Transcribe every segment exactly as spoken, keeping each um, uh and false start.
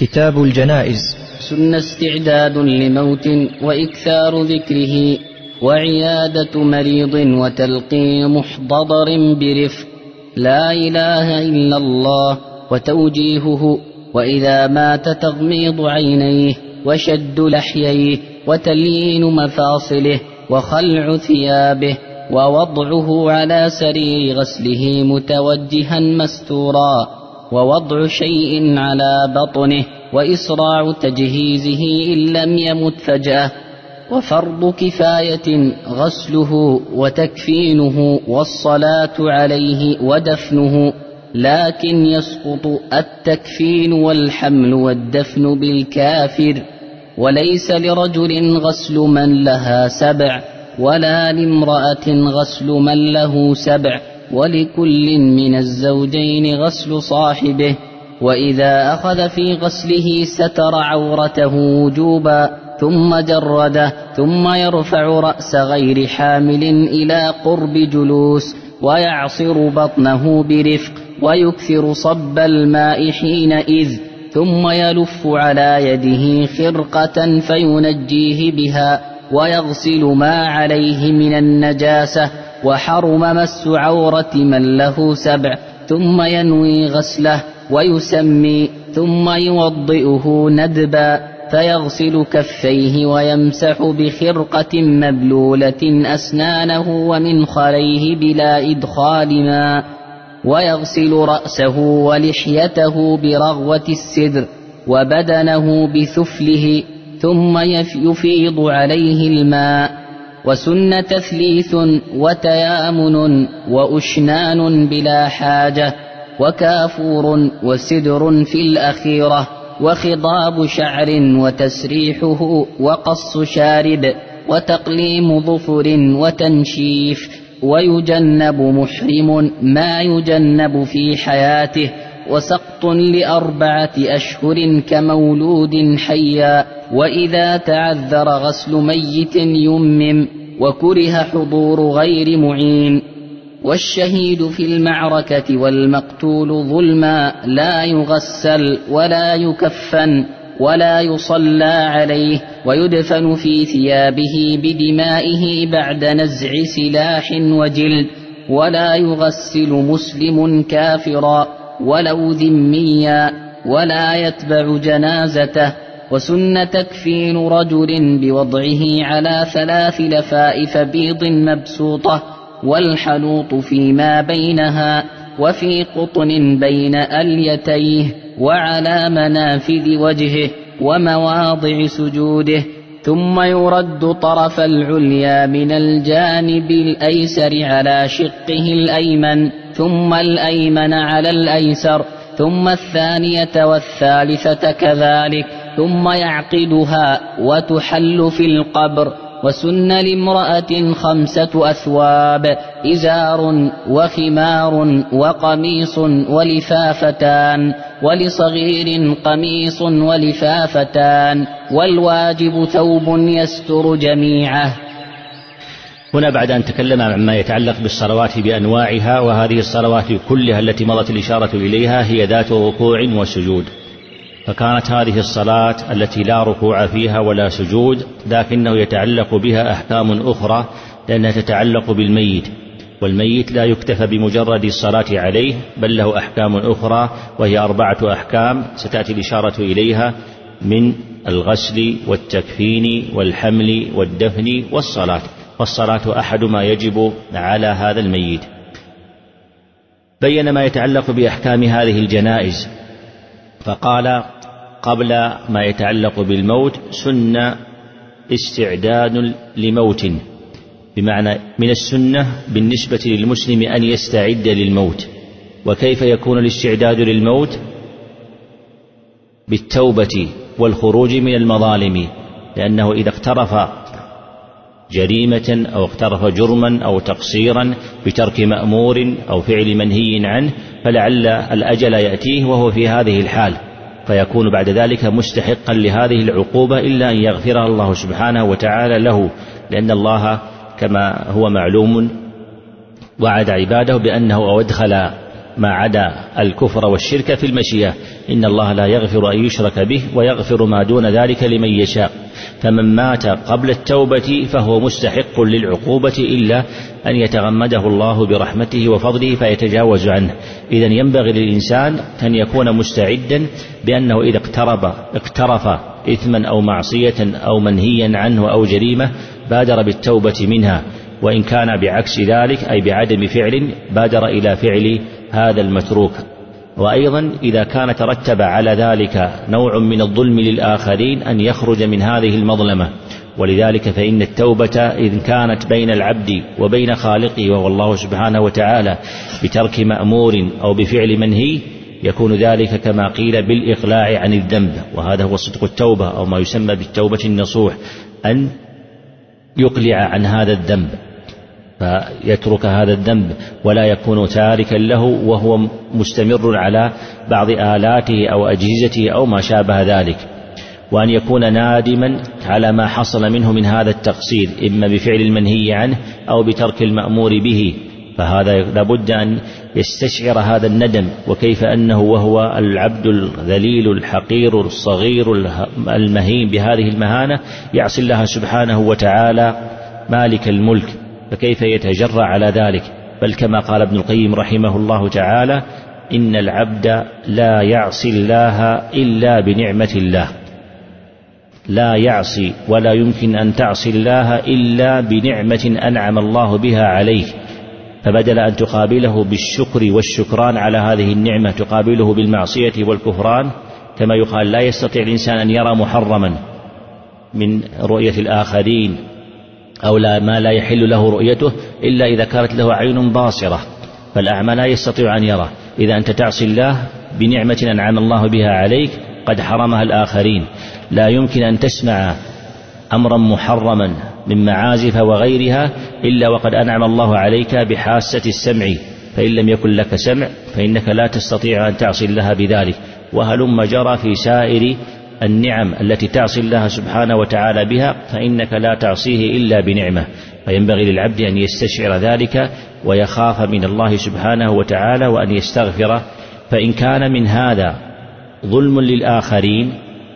كتاب الجنائز. سن استعداد لموت وإكثار ذكره وعيادة مريض وتلقي محتضر برفق، لا إله إلا الله وتوجيهه، وإذا مات تغميض عينيه وشد لحييه وتليين مفاصله وخلع ثيابه ووضعه على سرير غسله متوجها مستورا، ووضع شيء على بطنه وإسراع تجهيزه إن لم يمت فجأة، وفرض كفاية غسله وتكفينه والصلاة عليه ودفنه، لكن يسقط التكفين والحمل والدفن بالكافر، وليس لرجل غسل من لها سبع ولا لامرأة غسل من له سبع، ولكل من الزوجين غسل صاحبه، وإذا أخذ في غسله ستر عورته وجوبا ثم جرده، ثم يرفع رأس غير حامل إلى قرب جلوس ويعصر بطنه برفق ويكثر صب الماء حينئذ، ثم يلف على يده خرقة فينجيه بها ويغسل ما عليه من النجاسة، وحرم مس عورة من له سبع، ثم ينوي غسله ويسمي، ثم يوضئه ندبا، فيغسل كفيه ويمسح بخرقة مبلولة أسنانه ومنخريه بلا إدخال ماء، ويغسل رأسه ولحيته برغوة السدر وبدنه بثفله، ثم يفيض عليه الماء. وسن تثليث وتيامن وأشنان بلا حاجة، وكافور وسدر في الأخيرة، وخضاب شعر وتسريحه وقص شارب وتقليم ظفر وتنشيف، ويجنب محرم ما يجنب في حياته، وسقط لأربعة أشهر كمولود حيا، وإذا تعذر غسل ميت يمم، وكره حضور غير معين. والشهيد في المعركة والمقتول ظلما لا يغسل ولا يكفن ولا يصلى عليه، ويدفن في ثيابه بدمائه بعد نزع سلاح وجلد، ولا يغسل مسلم كافرا ولو ذميا، ولا يتبع جنازته. وسن تكفين رجل بوضعه على ثلاث لفائف بيض مبسوطة، والحنوط فيما بينها، وفي قطن بين أليتيه، وعلى منافذ وجهه ومواضع سجوده، ثم يرد طرف العليا من الجانب الأيسر على شقه الأيمن، ثم الأيمن على الأيسر، ثم الثانية والثالثة كذلك، ثم يعقدها وتحل في القبر. وسن لامرأة خمسة أثواب: إزار وخمار وقميص ولفافتان، ولصغير قميص ولفافتان، والواجب ثوب يستر جميعه. هنا بعد أن تكلم عما يتعلق بالصلوات بأنواعها، وهذه الصلوات كلها التي مضت الإشارة إليها هي ذات ركوع وسجود، فكانت هذه الصلاة التي لا ركوع فيها ولا سجود لكنه يتعلق بها أحكام أخرى، لأنها تتعلق بالميت، والميت لا يكتفى بمجرد الصلاة عليه بل له أحكام أخرى، وهي أربعة أحكام ستأتي الإشارة إليها من الغسل والتكفين والحمل والدفن والصلاة، والصلاة أحد ما يجب على هذا الميت. بين ما يتعلق بأحكام هذه الجنائز، فقال قبل ما يتعلق بالموت: سنة استعداد لموت، بمعنى من السنة بالنسبة للمسلم أن يستعد للموت. وكيف يكون الاستعداد للموت؟ بالتوبة والخروج من المظالم، لأنه إذا اقترف جريمة أو اقترف جرما أو تقصيرا بترك مأمور أو فعل منهي عنه، فلعل الأجل يأتيه وهو في هذه الحال، فيكون بعد ذلك مستحقا لهذه العقوبة إلا أن يغفرها الله سبحانه وتعالى له، لأن الله كما هو معلوم وعد عباده بأنه أو أدخل ما عدا الكفر والشرك في المشيئة، إن الله لا يغفر أن يشرك به ويغفر ما دون ذلك لمن يشاء. فمن مات قبل التوبة فهو مستحق للعقوبة إلا أن يتغمده الله برحمته وفضله فيتجاوز عنه. إذن ينبغي للإنسان أن يكون مستعدا بأنه إذا اقترب اقترف إثما أو معصية أو منهيا عنه أو جريمة بادر بالتوبة منها، وإن كان بعكس ذلك أي بعدم فعل بادر إلى فعل هذا المتروك. وأيضا إذا كان ترتب على ذلك نوع من الظلم للآخرين أن يخرج من هذه المظلمة. ولذلك فإن التوبة إذ كانت بين العبد وبين خالقه وهو الله سبحانه وتعالى بترك مأمور أو بفعل منهي يكون ذلك كما قيل بالإقلاع عن الذنب، وهذا هو صدق التوبة أو ما يسمى بالتوبة النصوح، أن يقلع عن هذا الذنب فيترك هذا الذنب ولا يكون تاركا له وهو مستمر على بعض آلاته أو أجهزته أو ما شابه ذلك، وأن يكون نادما على ما حصل منه من هذا التقصير إما بفعل المنهي عنه أو بترك المأمور به، فهذا لابد أن يستشعر هذا الندم، وكيف أنه وهو العبد الذليل الحقير الصغير المهين بهذه المهانة يعصي الله سبحانه وتعالى مالك الملك، فكيف يتجرأ على ذلك؟ بل كما قال ابن القيم رحمه الله تعالى: إن العبد لا يعصي الله إلا بنعمة الله، لا يعصي ولا يمكن أن تعصي الله إلا بنعمة أنعم الله بها عليه، فبدل أن تقابله بالشكر والشكران على هذه النعمة تقابله بالمعصية والكفران، كما يقال لا يستطيع الإنسان أن يرى محرما من رؤية الآخرين أو لا ما لا يحل له رؤيته إلا إذا كانت له عين باصرة، فالأعمى لا يستطيع أن يرى. إذا أنت تعصي الله بنعمة أنعم الله بها عليك قد حرمها الآخرين، لا يمكن أن تسمع أمرا محرما من معازف وغيرها إلا وقد أنعم الله عليك بحاسة السمع، فإن لم يكن لك سمع فإنك لا تستطيع أن تعصي الله بذلك. وهلم جرى في سائر النعم التي تعصي الله سبحانه وتعالى بها فإنك لا تعصيه إلا بنعمة، فينبغي للعبد أن يستشعر ذلك ويخاف من الله سبحانه وتعالى وأن يستغفر. فإن كان من هذا ظلم للآخرين،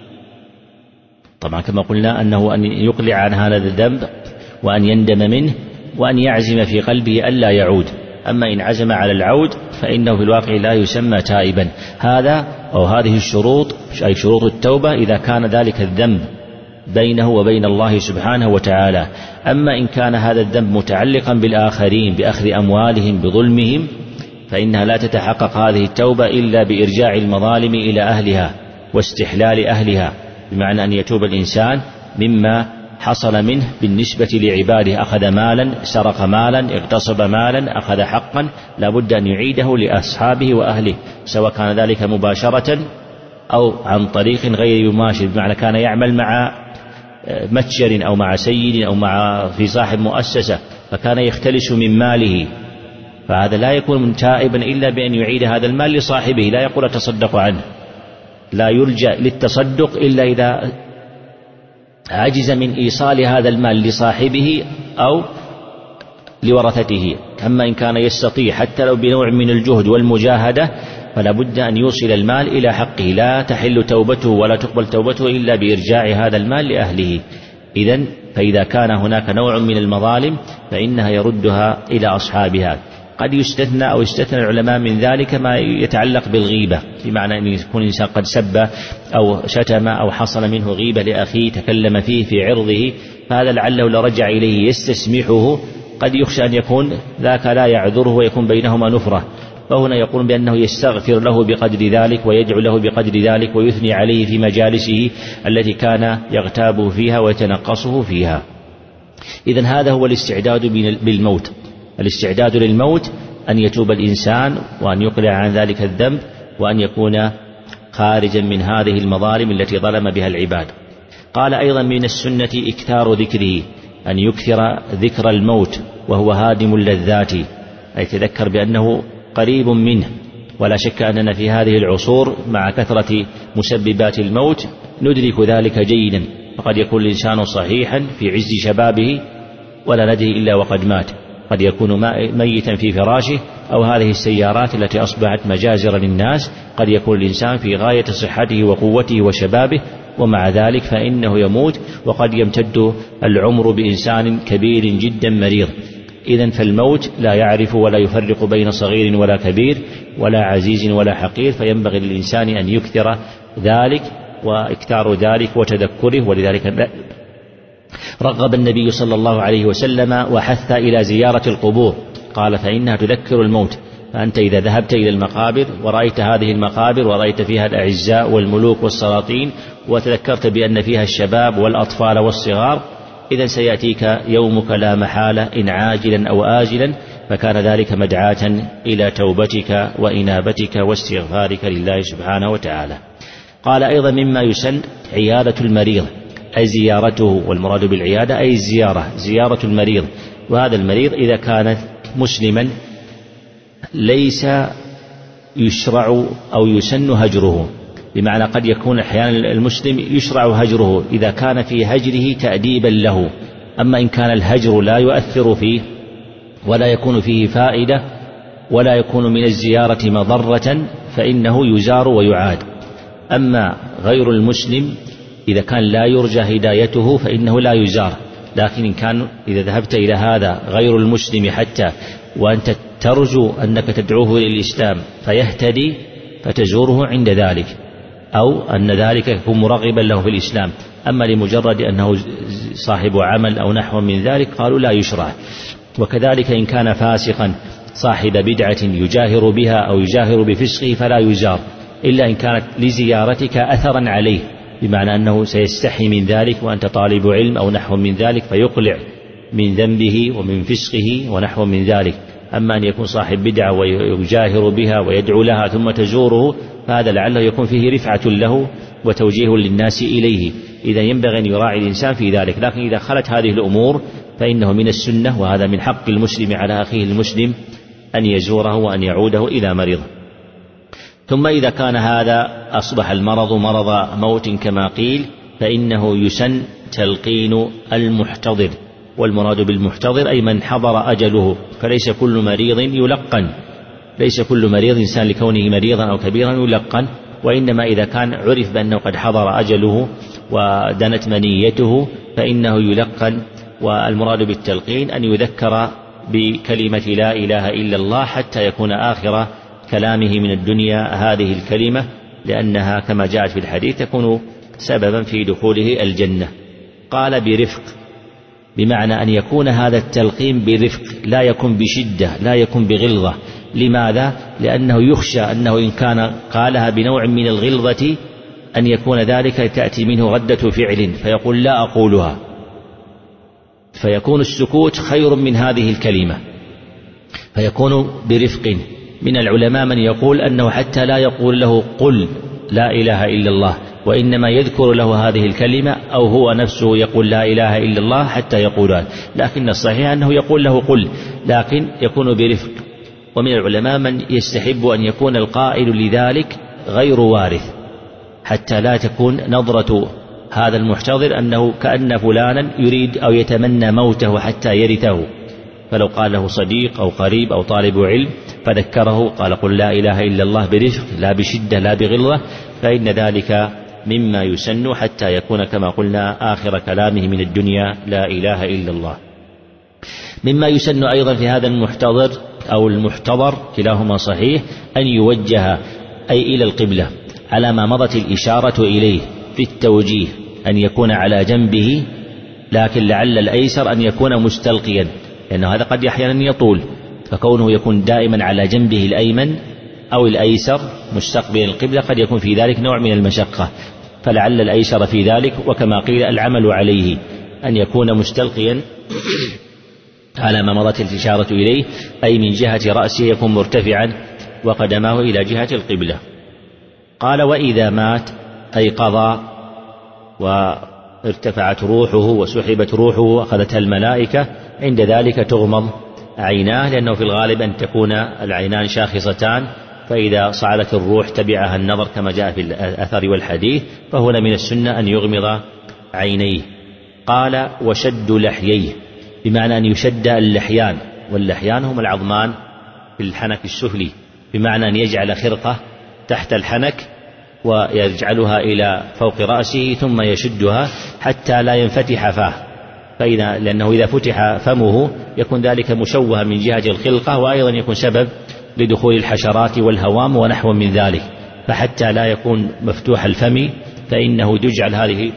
طبعا كما قلنا أنه أن يقلع عن هذا الذنب وأن يندم منه وأن يعزم في قلبه ألا يعود. أما إن عزم على العود فإنه في الواقع لا يسمى تائبا. هذا أو هذه الشروط أي شروط التوبة إذا كان ذلك الذنب بينه وبين الله سبحانه وتعالى. أما إن كان هذا الذنب متعلقا بالآخرين بأخذ أموالهم بظلمهم فإنها لا تتحقق هذه التوبة إلا بإرجاع المظالم إلى أهلها واستحلال أهلها، بمعنى أن يتوب الإنسان مما حصل منه بالنسبة لعباده، أخذ مالا، سرق مالا، اغتصب مالا، أخذ حقا، لا بد أن يعيده لأصحابه وأهله، سواء كان ذلك مباشرة أو عن طريق غير مباشر، بمعنى كان يعمل مع متجر أو مع سيد أو مع في صاحب مؤسسة فكان يختلس من ماله، فهذا لا يكون تائبا إلا بأن يعيد هذا المال لصاحبه، لا يقول تصدق عنه، لا يرجع للتصدق إلا إذا عجز من إيصال هذا المال لصاحبه أو لورثته. أما إن كان يستطيع حتى لو بنوع من الجهد والمجاهدة فلا بد أن يوصل المال إلى حقه، لا تحل توبته ولا تقبل توبته إلا بإرجاع هذا المال لأهله. إذن فإذا كان هناك نوع من المظالم فإنها يردها إلى أصحابها. قد يستثنى أو يستثنى العلماء من ذلك ما يتعلق بالغيبة، بمعنى أن يكون الإنسان قد سب أو شتم أو حصل منه غيبة لأخيه تكلم فيه في عرضه، فهذا لعله لو رجع إليه يستسمحه قد يخشى أن يكون ذاك لا يعذره ويكون بينهما نفرة، فهنا يقول بأنه يستغفر له بقدر ذلك ويدعو له بقدر ذلك ويثني عليه في مجالسه التي كان يغتابه فيها ويتنقصه فيها. إذن هذا هو الاستعداد بالموت. الاستعداد للموت أن يتوب الإنسان وأن يقلع عن ذلك الذنب وأن يكون خارجا من هذه المظالم التي ظلم بها العباد. قال أيضا من السنة إكثار ذكره، أن يكثر ذكر الموت وهو هادم اللذات، أي تذكر بأنه قريب منه. ولا شك أننا في هذه العصور مع كثرة مسببات الموت ندرك ذلك جيدا، فقد يكون الإنسان صحيحا في عز شبابه ولا ندري إلا وقد مات، قد يكون ميتا في فراشه، أو هذه السيارات التي أصبحت مجازر للناس، قد يكون الإنسان في غاية صحته وقوته وشبابه ومع ذلك فإنه يموت، وقد يمتد العمر بإنسان كبير جدا مريض. إذن فالموت لا يعرف ولا يفرق بين صغير ولا كبير ولا عزيز ولا حقير، فينبغي للإنسان أن يكثر ذلك وإكثار ذلك وتذكره. ولذلك رغب النبي صلى الله عليه وسلم وحث إلى زيارة القبور، قال فإنها تذكر الموت. فأنت إذا ذهبت إلى المقابر ورأيت هذه المقابر ورأيت فيها الأعزاء والملوك والسلاطين وتذكرت بأن فيها الشباب والأطفال والصغار، إذن سيأتيك يومك لا محالة إن عاجلا أو آجلا، فكان ذلك مدعاة إلى توبتك وإنابتك واستغفارك لله سبحانه وتعالى. قال أيضا مما يسن عيادة المريض، أي زيارته، والمراد بالعيادة أي الزيارة، زيارة المريض. وهذا المريض إذا كان مسلما ليس يشرع أو يسن هجره، بمعنى قد يكون أحيانا المسلم يشرع هجره إذا كان في هجره تأديبا له، أما إن كان الهجر لا يؤثر فيه ولا يكون فيه فائدة ولا يكون من الزيارة مضرة فإنه يزار ويعاد. أما غير المسلم إذا كان لا يرجى هدايته فإنه لا يزار، لكن إن كان إذا ذهبت إلى هذا غير المسلم حتى وأنت ترجو أنك تدعوه إلى الإسلام فيهتدي فتزوره عند ذلك، أو أن ذلك يكون مرغبا له في الإسلام. أما لمجرد أنه صاحب عمل أو نحو من ذلك قالوا لا يشرع. وكذلك إن كان فاسقا صاحب بدعة يجاهر بها أو يجاهر بفسقه فلا يزار، إلا إن كانت لزيارتك أثرا عليه، بمعنى أنه سيستحي من ذلك وأنت طالب علم أو نحو من ذلك فيقلع من ذنبه ومن فسقه ونحو من ذلك. أما أن يكون صاحب بدعة ويجاهر بها ويدعو لها ثم تزوره فهذا لعله يكون فيه رفعة له وتوجيه للناس إليه، إذا ينبغي أن يراعي الإنسان في ذلك. لكن إذا خلت هذه الأمور فإنه من السنة، وهذا من حق المسلم على أخيه المسلم أن يزوره وأن يعوده إلى مريضه. ثم إذا كان هذا أصبح المرض مرض موت كما قيل فإنه يسن تلقين المحتضر، والمراد بالمحتضر أي من حضر أجله، فليس كل مريض يلقن، ليس كل مريض إنسان لكونه مريضا أو كبيرا يلقن، وإنما إذا كان عرف بأنه قد حضر أجله ودنت منيته فإنه يلقن. والمراد بالتلقين أن يذكر بكلمة لا إله إلا الله حتى يكون آخر كلامه من الدنيا هذه الكلمة، لأنها كما جاءت في الحديث تكون سببا في دخوله الجنة. قال برفق، بمعنى أن يكون هذا التلقين برفق، لا يكون بشدة لا يكون بغلظة. لماذا؟ لأنه يخشى أنه إن كان قالها بنوع من الغلظة أن يكون ذلك تأتي منه ردة فعل فيقول لا أقولها، فيكون السكوت خير من هذه الكلمة، فيكون برفق. من العلماء من يقول أنه حتى لا يقول له قل لا إله إلا الله، وإنما يذكر له هذه الكلمة أو هو نفسه يقول لا إله إلا الله حتى يقولها، لكن الصحيح أنه يقول له قل، لكن يكون برفق. ومن العلماء من يستحب أن يكون القائل لذلك غير وارث، حتى لا تكون نظرة هذا المحتضر أنه كأن فلانا يريد أو يتمنى موته حتى يرثه، فلو قال له صديق أو قريب أو طالب علم فذكره قال قل لا إله إلا الله برفق لا بشدة لا بغلظة، فإن ذلك مما يسن حتى يكون كما قلنا آخر كلامه من الدنيا لا إله إلا الله. مما يسن أيضا في هذا المحتضر أو المحتضر كلاهما صحيح أن يوجه أي إلى القبلة على ما مضت الإشارة إليه في التوجيه، أن يكون على جنبه، لكن لعل الأيسر أن يكون مستلقيا، لأنه هذا قد أحيانا يطول، فكونه يكون دائما على جنبه الأيمن أو الأيسر مستقبل القبلة قد يكون في ذلك نوع من المشقة، فلعل الأيسر في ذلك، وكما قيل العمل عليه أن يكون مستلقيا على ما مضت الإشارة إليه، أي من جهة رأسه يكون مرتفعا وقدماه إلى جهة القبلة. قال وإذا مات أي قضى وارتفعت روحه وسحبت روحه وأخذتها الملائكة، عند ذلك تغمض عيناه، لأنه في الغالب أن تكون العينان شاخصتان، فإذا صعدت الروح تبعها النظر كما جاء في الأثر والحديث، فهنا من السنة أن يغمض عينيه. قال وشد لحييه، بمعنى أن يشد اللحيان، واللحيان هم العظمان في الحنك السفلي، بمعنى أن يجعل خرقة تحت الحنك ويجعلها إلى فوق رأسه ثم يشدها حتى لا ينفتح فاه، فإذا لأنه إذا فتح فمه يكون ذلك مشوها من جهة الخلقة، وأيضا يكون سبب لدخول الحشرات والهوام ونحو من ذلك، فحتى لا يكون مفتوح الفم فإنه تجعل هذه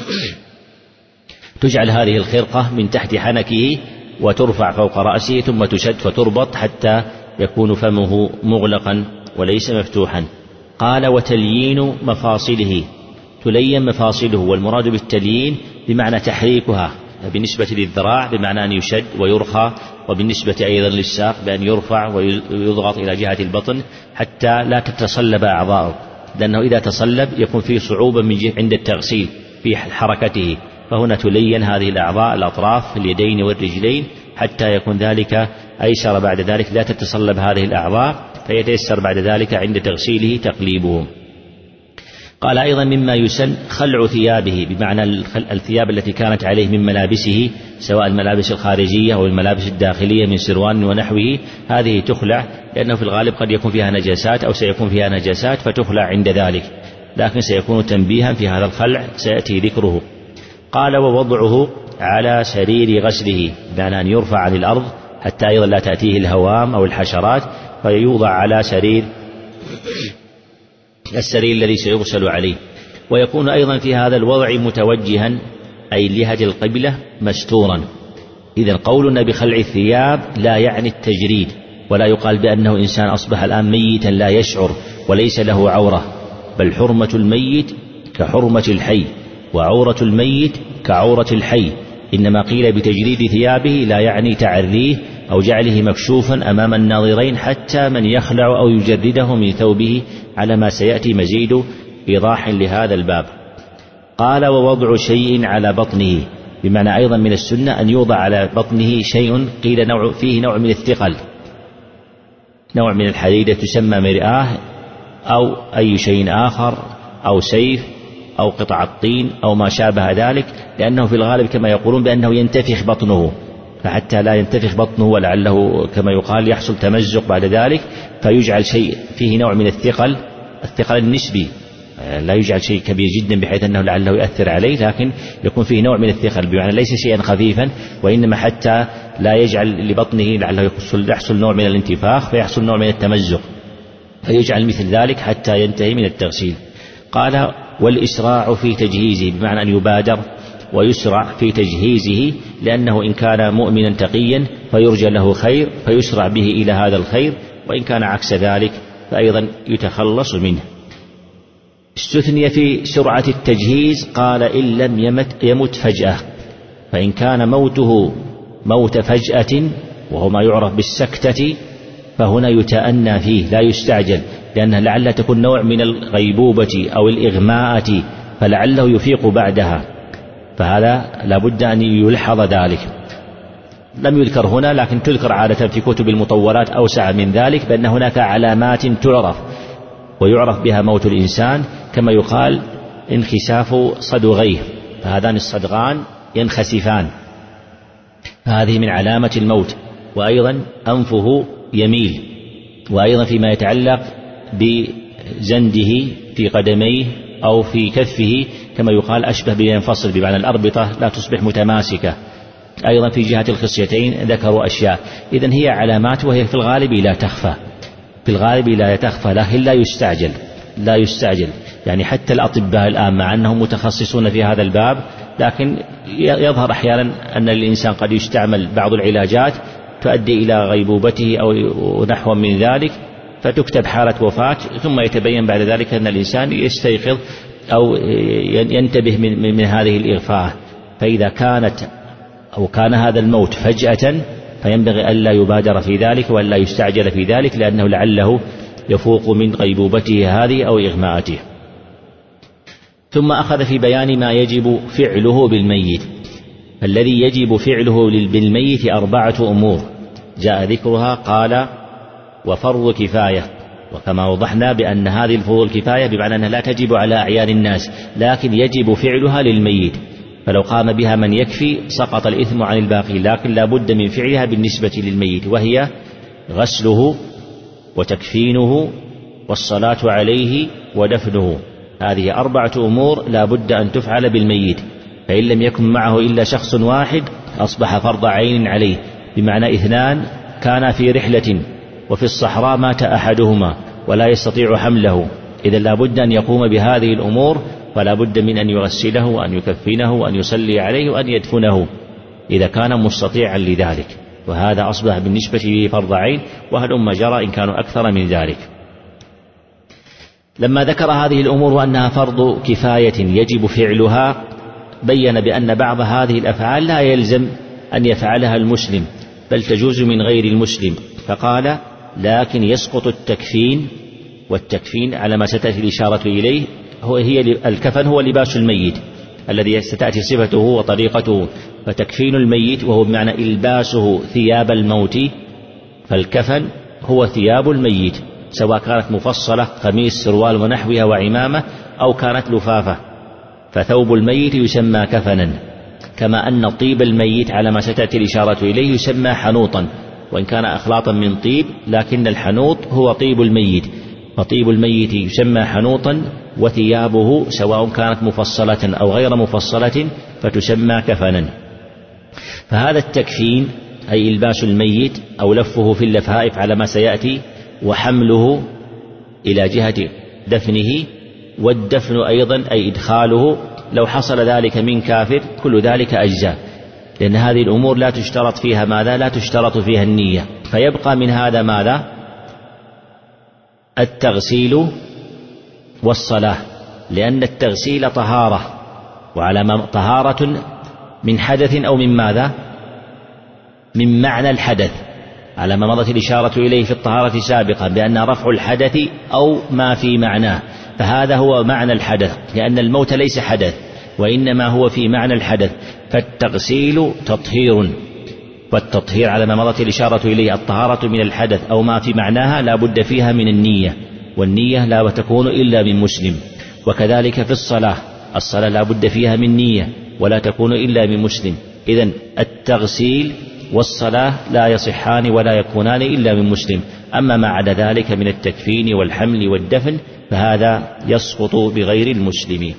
تجعل هذه الخرقة من تحت حنكه وترفع فوق رأسه ثم تشد فتربط حتى يكون فمه مغلقا وليس مفتوحا. قال وتليين مفاصله، تلين مفاصله، والمراد بالتليين بمعنى تحريكها، بالنسبة للذراع بمعنى أن يشد ويرخى، وبالنسبة أيضا للساق بأن يرفع ويضغط إلى جهة البطن حتى لا تتصلب أعضاؤه، لأنه إذا تصلب يكون فيه صعوبة من جهة عند التغسيل في حركته، فهنا تلين هذه الأعضاء الأطراف اليدين والرجلين حتى يكون ذلك أيسر بعد ذلك، لا تتصلب هذه الأعضاء فيتيسر بعد ذلك عند تغسيله تقليبهم. قال أيضا مما يسن خلع ثيابه، بمعنى الثياب التي كانت عليه من ملابسه سواء الملابس الخارجية أو الملابس الداخلية من سروان ونحوه، هذه تخلع، لأنه في الغالب قد يكون فيها نجاسات أو سيكون فيها نجاسات فتخلع عند ذلك، لكن سيكون تنبيها في هذا الخلع سيأتي ذكره. قال ووضعه على سرير غسله، بمعنى أن يرفع عن الأرض حتى أيضا لا تأتيه الهوام أو الحشرات، فيوضع على سرير السرير الذي سيغسل عليه، ويكون أيضا في هذا الوضع متوجها أي لجهة القبلة مستورا. إذن قولنا بخلع الثياب لا يعني التجريد، ولا يقال بأنه إنسان أصبح الآن ميتا لا يشعر وليس له عورة، بل حرمة الميت كحرمة الحي، وعورة الميت كعورة الحي، إنما قيل بتجريد ثيابه لا يعني تعريه أو جعله مكشوفا أمام الناظرين حتى من يخلع أو يجرده من ثوبه، على ما سيأتي مزيد إيضاح لهذا الباب. قال ووضع شيء على بطنه، بمعنى أيضا من السنة أن يوضع على بطنه شيء قيل نوع فيه نوع من الثقل، نوع من الحديدة تسمى مرآة أو أي شيء آخر أو سيف أو قطعة طين أو ما شابه ذلك، لأنه في الغالب كما يقولون بأنه ينتفخ بطنه، فحتى لا ينتفخ بطنه ولعله كما يقال يحصل تمزق بعد ذلك، فيجعل شيء فيه نوع من الثقل، الثقل النسبي، لا يجعل شيء كبير جدا بحيث أنه لعله يؤثر عليه، لكن يكون فيه نوع من الثقل، بمعنى ليس شيئا خفيفا، وإنما حتى لا يجعل لبطنه لعله يحصل, يحصل نوع من الانتفاخ فيحصل نوع من التمزق، فيجعل مثل ذلك حتى ينتهي من التغسيل. قال والإسراع في تجهيزه، بمعنى أن يبادر ويسرع في تجهيزه، لأنه إن كان مؤمنا تقيا فيرجى له خير فيسرع به إلى هذا الخير، وإن كان عكس ذلك فأيضا يتخلص منه. استثني في سرعة التجهيز قال إن لم يمت, يمت فجأة، فإن كان موته موت فجأة وهو ما يعرف بالسكتة فهنا يتأنى فيه لا يستعجل، لأنه لعل تكون نوع من الغيبوبة أو الإغماءة فلعله يفيق بعدها، فهذا لابد أن يلحظ ذلك. لم يذكر هنا لكن تذكر عادة في كتب المطولات أوسع من ذلك، بأن هناك علامات تعرف ويعرف بها موت الإنسان، كما يقال انخساف صدغيه، فهذان الصدغان ينخسفان، هذه من علامة الموت. وأيضا أنفه يميل، وأيضا فيما يتعلق بزنده في قدميه أو في كفه كما يقال أشبه بينفصل، بمعنى الأربطة لا تصبح متماسكة. أيضا في جهة الخصيتين ذكروا أشياء، إذن هي علامات وهي في الغالب لا تخفى، في الغالب لا تخفى، لكن لا يستعجل لا يستعجل يعني حتى الأطباء الآن مع أنهم متخصصون في هذا الباب، لكن يظهر أحيانا أن الإنسان قد يستعمل بعض العلاجات تؤدي إلى غيبوبته أو نحو من ذلك، فتكتب حالة وفاة، ثم يتبين بعد ذلك أن الإنسان يستيقظ أو ينتبه من, من هذه الإغفاء. فإذا كانت أو كان هذا الموت فجأة فينبغي ألا يبادر في ذلك وألا يستعجل في ذلك، لأنه لعله يفوق من غيبوبته هذه أو إغماءته. ثم أخذ في بيان ما يجب فعله بالميت. الذي يجب فعله بالميت أربعة أمور جاء ذكرها، قال وفرض كفاية، وكما وضحنا بأن هذه الفروض الكفاية بمعنى أنها لا تجب على أعيان الناس، لكن يجب فعلها للميت، فلو قام بها من يكفي سقط الإثم عن الباقي، لكن لا بد من فعلها بالنسبة للميت، وهي غسله وتكفينه والصلاة عليه ودفنه. هذه أربعة أمور لا بد أن تفعل بالميت، فإن لم يكن معه إلا شخص واحد أصبح فرض عين عليه، بمعنى اثنان كان في رحلة وفي الصحراء مات أحدهما ولا يستطيع حمله، إذا لا بد أن يقوم بهذه الأمور، فلا بد من أن يغسله وأن يكفنه وأن يصلي عليه وأن يدفنه إذا كان مستطيعا لذلك، وهذا أصبح بالنسبة له فرض عين، وهلم جرى إن كانوا أكثر من ذلك. لما ذكر هذه الأمور وأنها فرض كفاية يجب فعلها، بين بأن بعض هذه الأفعال لا يلزم أن يفعلها المسلم، بل تجوز من غير المسلم، فقال لكن يسقط التكفين، والتكفين على ما ستأتي الإشارة إليه هو هي الكفن هو لباس الميت الذي ستأتي صفته وطريقته، فتكفين الميت وهو بمعنى إلباسه ثياب الموت، فالكفن هو ثياب الميت سواء كانت مفصلة قميص سروال ونحوها وعمامة أو كانت لفافة، فثوب الميت يسمى كفنا، كما أن طيب الميت على ما ستأتي الإشارة إليه يسمى حنوطا، وإن كان أخلاطا من طيب، لكن الحنوط هو طيب الميت، فطيب الميت يسمى حنوطا، وثيابه سواء كانت مفصلة أو غير مفصلة فتسمى كفنا. فهذا التكفين أي إلباس الميت أو لفه في اللفائف على ما سيأتي، وحمله إلى جهة دفنه، والدفن أيضا أي إدخاله لو حصل ذلك من كافر، كل ذلك أجزاء، لأن هذه الأمور لا تشترط فيها ماذا؟ لا تشترط فيها النية. فيبقى من هذا ماذا؟ التغسيل والصلاة، لأن التغسيل طهارة، وعلى طهارة من حدث أو من ماذا؟ من معنى الحدث، على ما مضت الإشارة إليه في الطهارة سابقا بأن رفع الحدث أو ما في معناه، فهذا هو معنى الحدث، لأن الموت ليس حدث وإنما هو في معنى الحدث، فالتغسيل تطهير، والتطهير على ما مضت الإشارة إليه الطهارة من الحدث أو ما في معناها لا بد فيها من النية، والنية لا تكون إلا من مسلم. وكذلك في الصلاة، الصلاة لا بد فيها من نية ولا تكون إلا من مسلم. إذن التغسيل والصلاة لا يصحان ولا يكونان إلا من مسلم، أما ما عدا ذلك من التكفين والحمل والدفن فهذا يسقط بغير المسلم.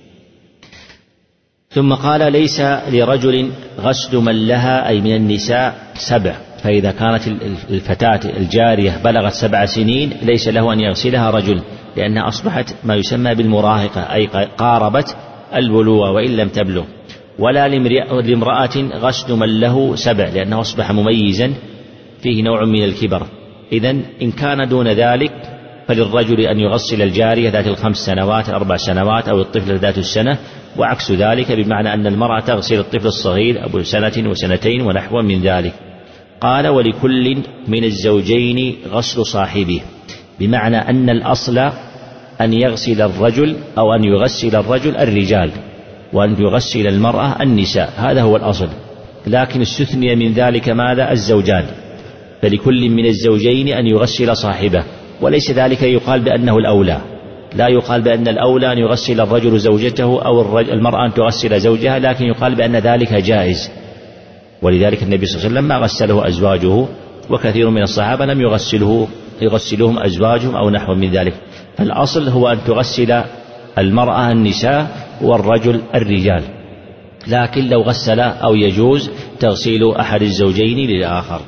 ثم قال ليس لرجل غسل من لها أي من النساء سبع، فإذا كانت الفتاة الجارية بلغت سبع سنين ليس له أن يغسلها رجل، لأنها أصبحت ما يسمى بالمراهقة أي قاربت البلوغ وإن لم تبلغ. ولا لامرأة غسل من له سبع، لأنه أصبح مميزا فيه نوع من الكبر. إذن إن كان دون ذلك فللرجل أن يغسل الجارية ذات الخمس سنوات أربع سنوات أو الطفل ذات السنة، وعكس ذلك بمعنى أن المرأة تغسل الطفل الصغير أبو سنة وسنتين ونحو من ذلك. قال ولكل من الزوجين غسل صاحبه، بمعنى أن الأصل أن يغسل الرجل أو أن يغسل الرجل الرجال، وأن يغسل المرأة النساء، هذا هو الأصل، لكن استثني من ذلك ماذا؟ الزوجان، فلكل من الزوجين أن يغسل صاحبه، وليس ذلك يقال بأنه الأولى، لا يقال بأن الأولى أن يغسل الرجل زوجته أو المرأة أن تغسل زوجها، لكن يقال بأن ذلك جائز، ولذلك النبي صلى الله عليه وسلم ما غسله أزواجه، وكثير من الصحابة لم يغسله يغسلهم أزواجهم أو نحو من ذلك. فالأصل هو أن تغسل المرأة النساء والرجل الرجال، لكن لو غسل أو يجوز تغسيل أحد الزوجين للآخر.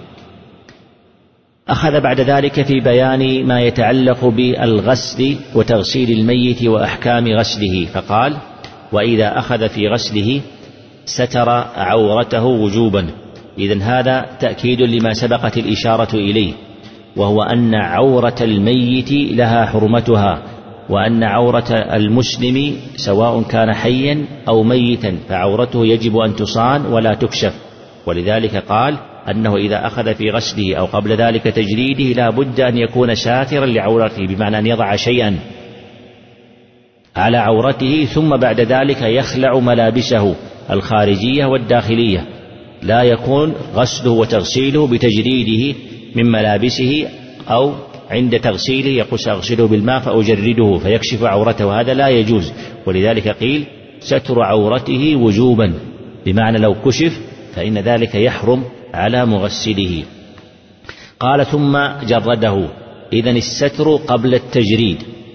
أخذ بعد ذلك في بيان ما يتعلق بالغسل وتغسيل الميت وأحكام غسله، فقال وإذا أخذ في غسله ستر عورته وجوبا. إذن هذا تأكيد لما سبقت الإشارة إليه، وهو أن عورة الميت لها حرمتها، وأن عورة المسلم سواء كان حيا أو ميتا فعورته يجب أن تصان ولا تكشف. ولذلك قال أنه إذا أخذ في غسله أو قبل ذلك تجريده لا بد أن يكون ساترا لعورته، بمعنى أن يضع شيئا على عورته، ثم بعد ذلك يخلع ملابسه الخارجية والداخلية، لا يكون غسله وتغسيله بتجريده من ملابسه، أو عند تغسيله يقول سأغسله بالماء فأجرده فيكشف عورته، هذا لا يجوز. ولذلك قيل ستر عورته وجوبا، بمعنى لو كشف فإن ذلك يحرم على مغسله. قال ثم جرده، إذن الستر قبل التجريد،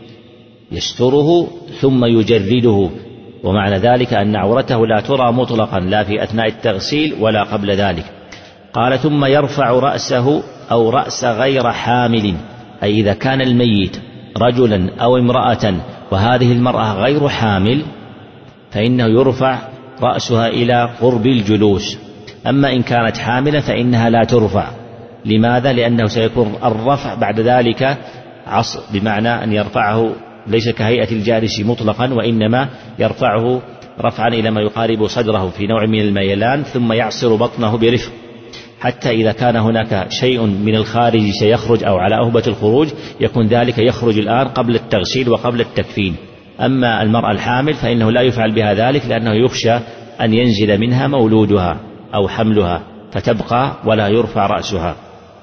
يستره ثم يجرده، ومعنى ذلك أن عورته لا ترى مطلقا لا في أثناء التغسيل ولا قبل ذلك. قال ثم يرفع رأسه أو رأس غير حامل، أي إذا كان الميت رجلا أو امرأة وهذه المرأة غير حامل فإنه يرفع رأسها إلى قرب الجلوس. أما إن كانت حاملة فإنها لا ترفع. لماذا؟ لأنه سيكون الرفع بعد ذلك عصر، بمعنى أن يرفعه ليس كهيئة الجالس مطلقا، وإنما يرفعه رفعا إلى ما يقارب صدره في نوع من الميلان، ثم يعصر بطنه برفق، حتى إذا كان هناك شيء من الخارج سيخرج أو على أهبة الخروج يكون ذلك يخرج الآن قبل التغسيل وقبل التكفين. أما المرأة الحامل فإنه لا يفعل بها ذلك، لأنه يخشى أن ينزل منها مولودها أو حملها فتبقى ولا يرفع رأسها.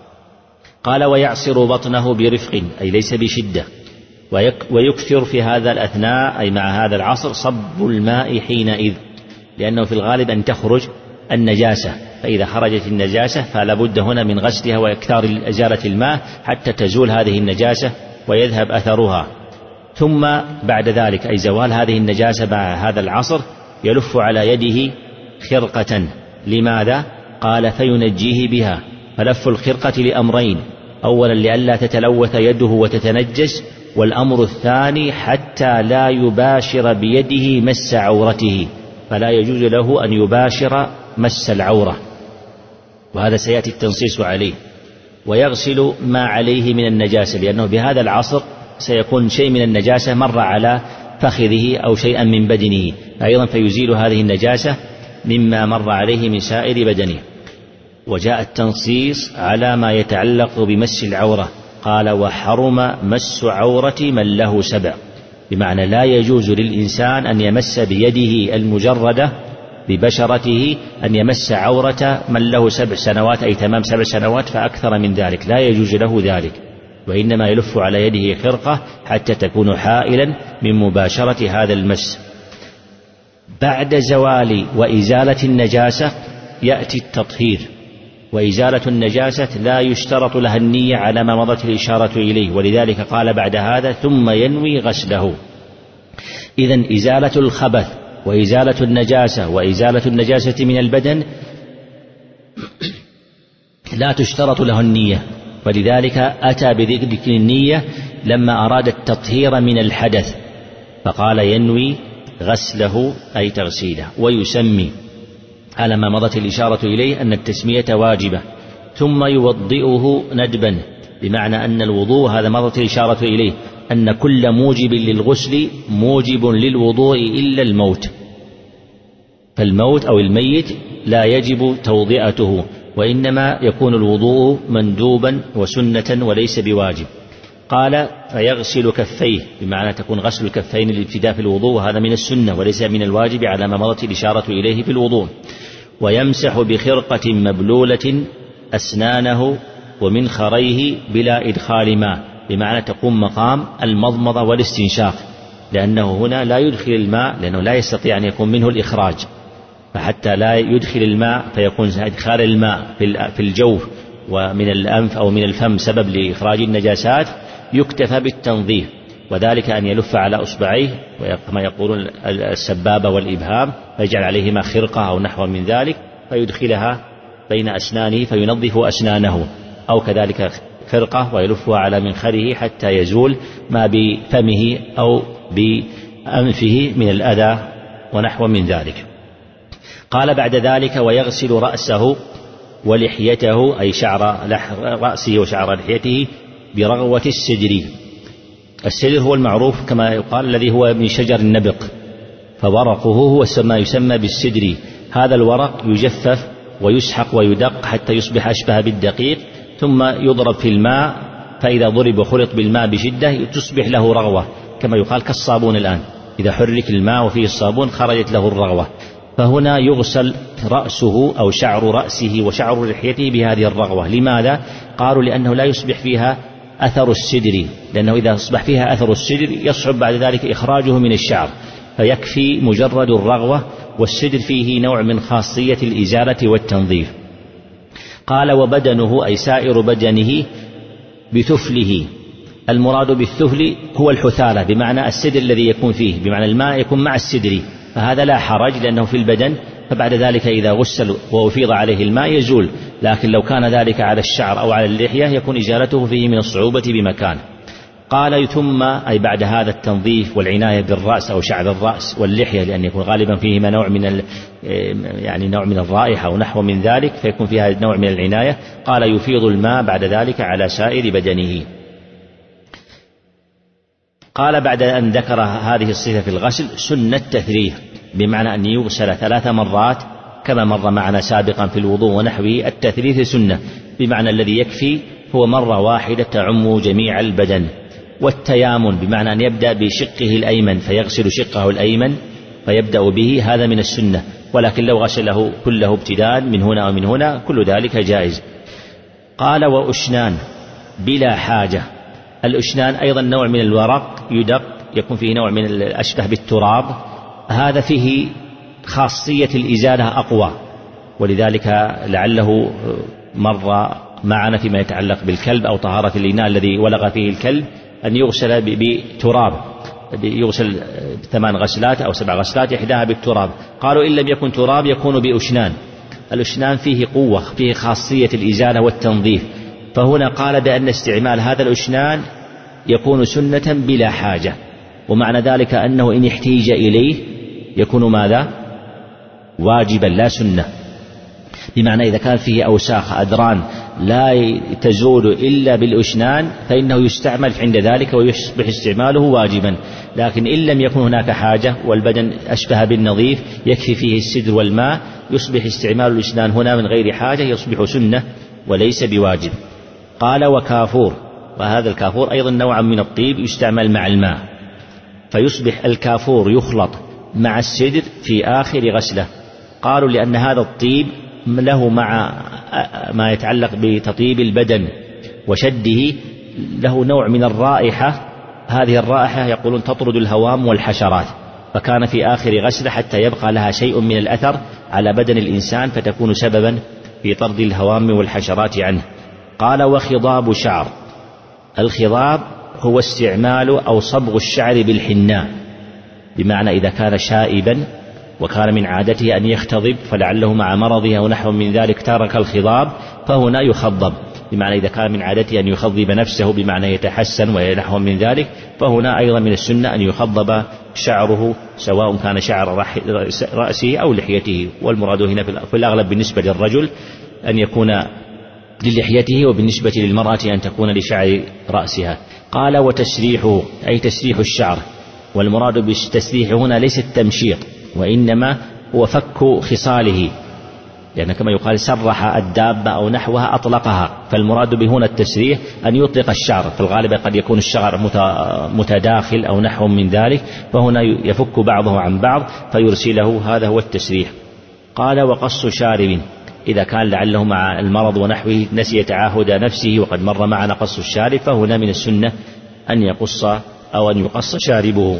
قال ويعصر بطنه برفق، أي ليس بشدة، ويكثر في هذا الأثناء أي مع هذا العصر صب الماء حينئذ، لأنه في الغالب أن تخرج النجاسة، فإذا خرجت النجاسة فلا بد هنا من غسلها وإكثار إزالة الماء حتى تزول هذه النجاسة ويذهب أثرها. ثم بعد ذلك أي زوال هذه النجاسة بعد هذا العصر يلف على يده خرقة. لماذا؟ قال فينجيه بها. فلف الخرقة لأمرين: أولا لئلا تتلوث يده وتتنجس، والأمر الثاني حتى لا يباشر بيده مس عورته، فلا يجوز له أن يباشر مس العورة، وهذا سيأتي التنصيص عليه. ويغسل ما عليه من النجاسة، لأنه بهذا العصر سيكون شيء من النجاسة مر على فخذه أو شيئا من بدنه، أيضا فيزيل هذه النجاسة مما مر عليه من سائر بدنه. وجاء التنصيص على ما يتعلق بمس العورة، قال وحرم مس عورة من له سبع، بمعنى لا يجوز للإنسان أن يمس بيده المجردة ببشرته أن يمس عورة من له سبع سنوات، أي تمام سبع سنوات فأكثر من ذلك، لا يجوز له ذلك، وإنما يلف على يده خرقة حتى تكون حائلا من مباشرة هذا المس. بعد زوال وإزالة النجاسة يأتي التطهير، وإزالة النجاسة لا يشترط لها النية على ما مضت الإشارة إليه، ولذلك قال بعد هذا ثم ينوي غسله. إذن إزالة الخبث وإزالة النجاسة وإزالة النجاسة من البدن لا تشترط له النية، ولذلك أتى بذكر النية لما أراد التطهير من الحدث، فقال ينوي غسله أي تغسيله. ويسمي على ما مضت الإشارة إليه أن التسمية واجبة. ثم يوضئه ندبا، بمعنى أن الوضوء هذا مضت الإشارة إليه أن كل موجب للغسل موجب للوضوء إلا الموت، فالموت أو الميت لا يجب توضئته، وإنما يكون الوضوء مندوبا وسنة وليس بواجب. قال فيغسل كفيه، بمعنى تكون غسل الكفين الابتداء في الوضوء، وهذا من السنة وليس من الواجب على ما مضت الإشارة إليه في الوضوء. ويمسح بخرقة مبلولة أسنانه ومنخريه بلا إدخال ماء، بمعنى تقوم مقام المضمضة والاستنشاق، لأنه هنا لا يدخل الماء لأنه لا يستطيع أن يكون منه الإخراج، فحتى لا يدخل الماء فيكون إدخال الماء في الجوف ومن الأنف أو من الفم سبب لإخراج النجاسات، يكتفى بالتنظيف، وذلك أن يلف على أصبعيه كما يقولون السبابة والإبهام، فيجعل عليهما خرقة أو نحو من ذلك فيدخلها بين أسنانه فينظف أسنانه، أو كذلك خرقة ويلفها على منخره حتى يزول ما بفمه أو بأنفه من الأذى ونحو من ذلك. قال بعد ذلك ويغسل رأسه ولحيته، أي شعر رأسه وشعر لحيته، برغوة السدر. السدر هو المعروف كما يقال الذي هو من شجر النبق، فورقه هو ما يسمى بالسدر. هذا الورق يجفف ويسحق ويدق حتى يصبح أشبه بالدقيق، ثم يضرب في الماء، فإذا ضرب وخلط بالماء بشدة تصبح له رغوة، كما يقال كالصابون الآن، إذا حرك الماء وفيه الصابون خرجت له الرغوة. فهنا يغسل رأسه أو شعر رأسه وشعر لحيته بهذه الرغوة. لماذا؟ قالوا لأنه لا يصبح فيها أثر السدر، لأنه إذا أصبح فيها أثر السدر يصعب بعد ذلك إخراجه من الشعر، فيكفي مجرد الرغوة، والسدر فيه نوع من خاصية الإزالة والتنظيف. قال وبدنه أي سائر بدنه بثفله. المراد بالثفل هو الحثالة، بمعنى السدر الذي يكون فيه، بمعنى الماء يكون مع السدر، فهذا لا حرج لأنه في البدن، فبعد ذلك إذا غسل وأفيض عليه الماء يزول. لكن لو كان ذلك على الشعر أو على اللحية يكون إزالته فيه من الصعوبة بمكان. قال ثم أي بعد هذا التنظيف والعناية بالرأس أو شعر الرأس واللحية، لأن يكون غالبا فيهما نوع من يعني نوع من الرائحة أو نحو من ذلك، فيكون فيها نوع من العناية. قال يفيض الماء بعد ذلك على سائر بدنه. قال بعد أن ذكر هذه الصفة في الغسل سنة التثريح، بمعنى أن يغسل ثلاث مرات كما مر معنا سابقا في الوضوء ونحوه. التثليث سنة، بمعنى الذي يكفي هو مرة واحدة تعم جميع البدن. والتيامن بمعنى أن يبدأ بشقه الأيمن فيغسل شقه الأيمن فيبدأ به، هذا من السنة. ولكن لو غسله كله ابتداء من هنا ومن هنا كل ذلك جائز. قال وأشنان بلا حاجة. الأشنان أيضا نوع من الورق يدق، يكون فيه نوع من الأشبه بالتراب، هذا فيه خاصية الإزالة أقوى، ولذلك لعله مر معنا فيما يتعلق بالكلب أو طهارة الإناء الذي ولغ فيه الكلب أن يغسل بتراب، يغسل ثمان غسلات أو سبع غسلات إحداها بالتراب. قالوا إن لم يكن تراب يكون بأشنان. الأشنان فيه قوة، فيه خاصية الإزالة والتنظيف، فهنا قال بأن استعمال هذا الأشنان يكون سنة بلا حاجة، ومعنى ذلك أنه إن احتيج إليه يكون ماذا؟ واجبا لا سنة. بمعنى إذا كان فيه أوساخ أدران لا تزول إلا بالأشنان فإنه يستعمل عند ذلك ويصبح استعماله واجبا. لكن إن لم يكن هناك حاجة والبدن أشبه بالنظيف يكفي فيه السدر والماء، يصبح استعمال الأشنان هنا من غير حاجة يصبح سنة وليس بواجب. قال وكافور، وهذا الكافور أيضا نوعا من الطيب يستعمل مع الماء، فيصبح الكافور يخلط مع السدر في آخر غسلة. قالوا لأن هذا الطيب له مع ما يتعلق بتطيب البدن وشده له نوع من الرائحة، هذه الرائحة يقولون تطرد الهوام والحشرات، فكان في آخر غسلة حتى يبقى لها شيء من الأثر على بدن الإنسان فتكون سببا في طرد الهوام والحشرات عنه. قال وخضاب شعر. الخضاب هو استعمال أو صبغ الشعر بالحناء، بمعنى إذا كان شائبا وكان من عادته أن يختضب فلعله مع مرضه أو نحو من ذلك ترك الخضاب فهنا يخضب، بمعنى إذا كان من عادته أن يخضب نفسه بمعنى يتحسن ونحو من ذلك فهنا أيضا من السنة أن يخضب شعره سواء كان شعر رأسه أو لحيته. والمراد هنا في الأغلب بالنسبة للرجل أن يكون للحيته، وبالنسبة للمرأة أن تكون لشعر رأسها. قال وتسريحه أي تسريح الشعر، والمراد بالتسريح هنا ليس التمشيط وإنما هو فك خصاله، لأن كما يقال سرح الدابة أو نحوها أطلقها، فالمراد بهنا التسريح أن يطلق الشعر. في الغالب قد يكون الشعر متداخل أو نحو من ذلك، فهنا يفك بعضه عن بعض فيرسله، هذا هو التسريح. قال وقص شارب، إذا كان لعله مع المرض ونحوه نسي تعاهد نفسه وقد مر معنا قص الشارب، فهنا من السنة أن يقص أو أن يقص شاربه.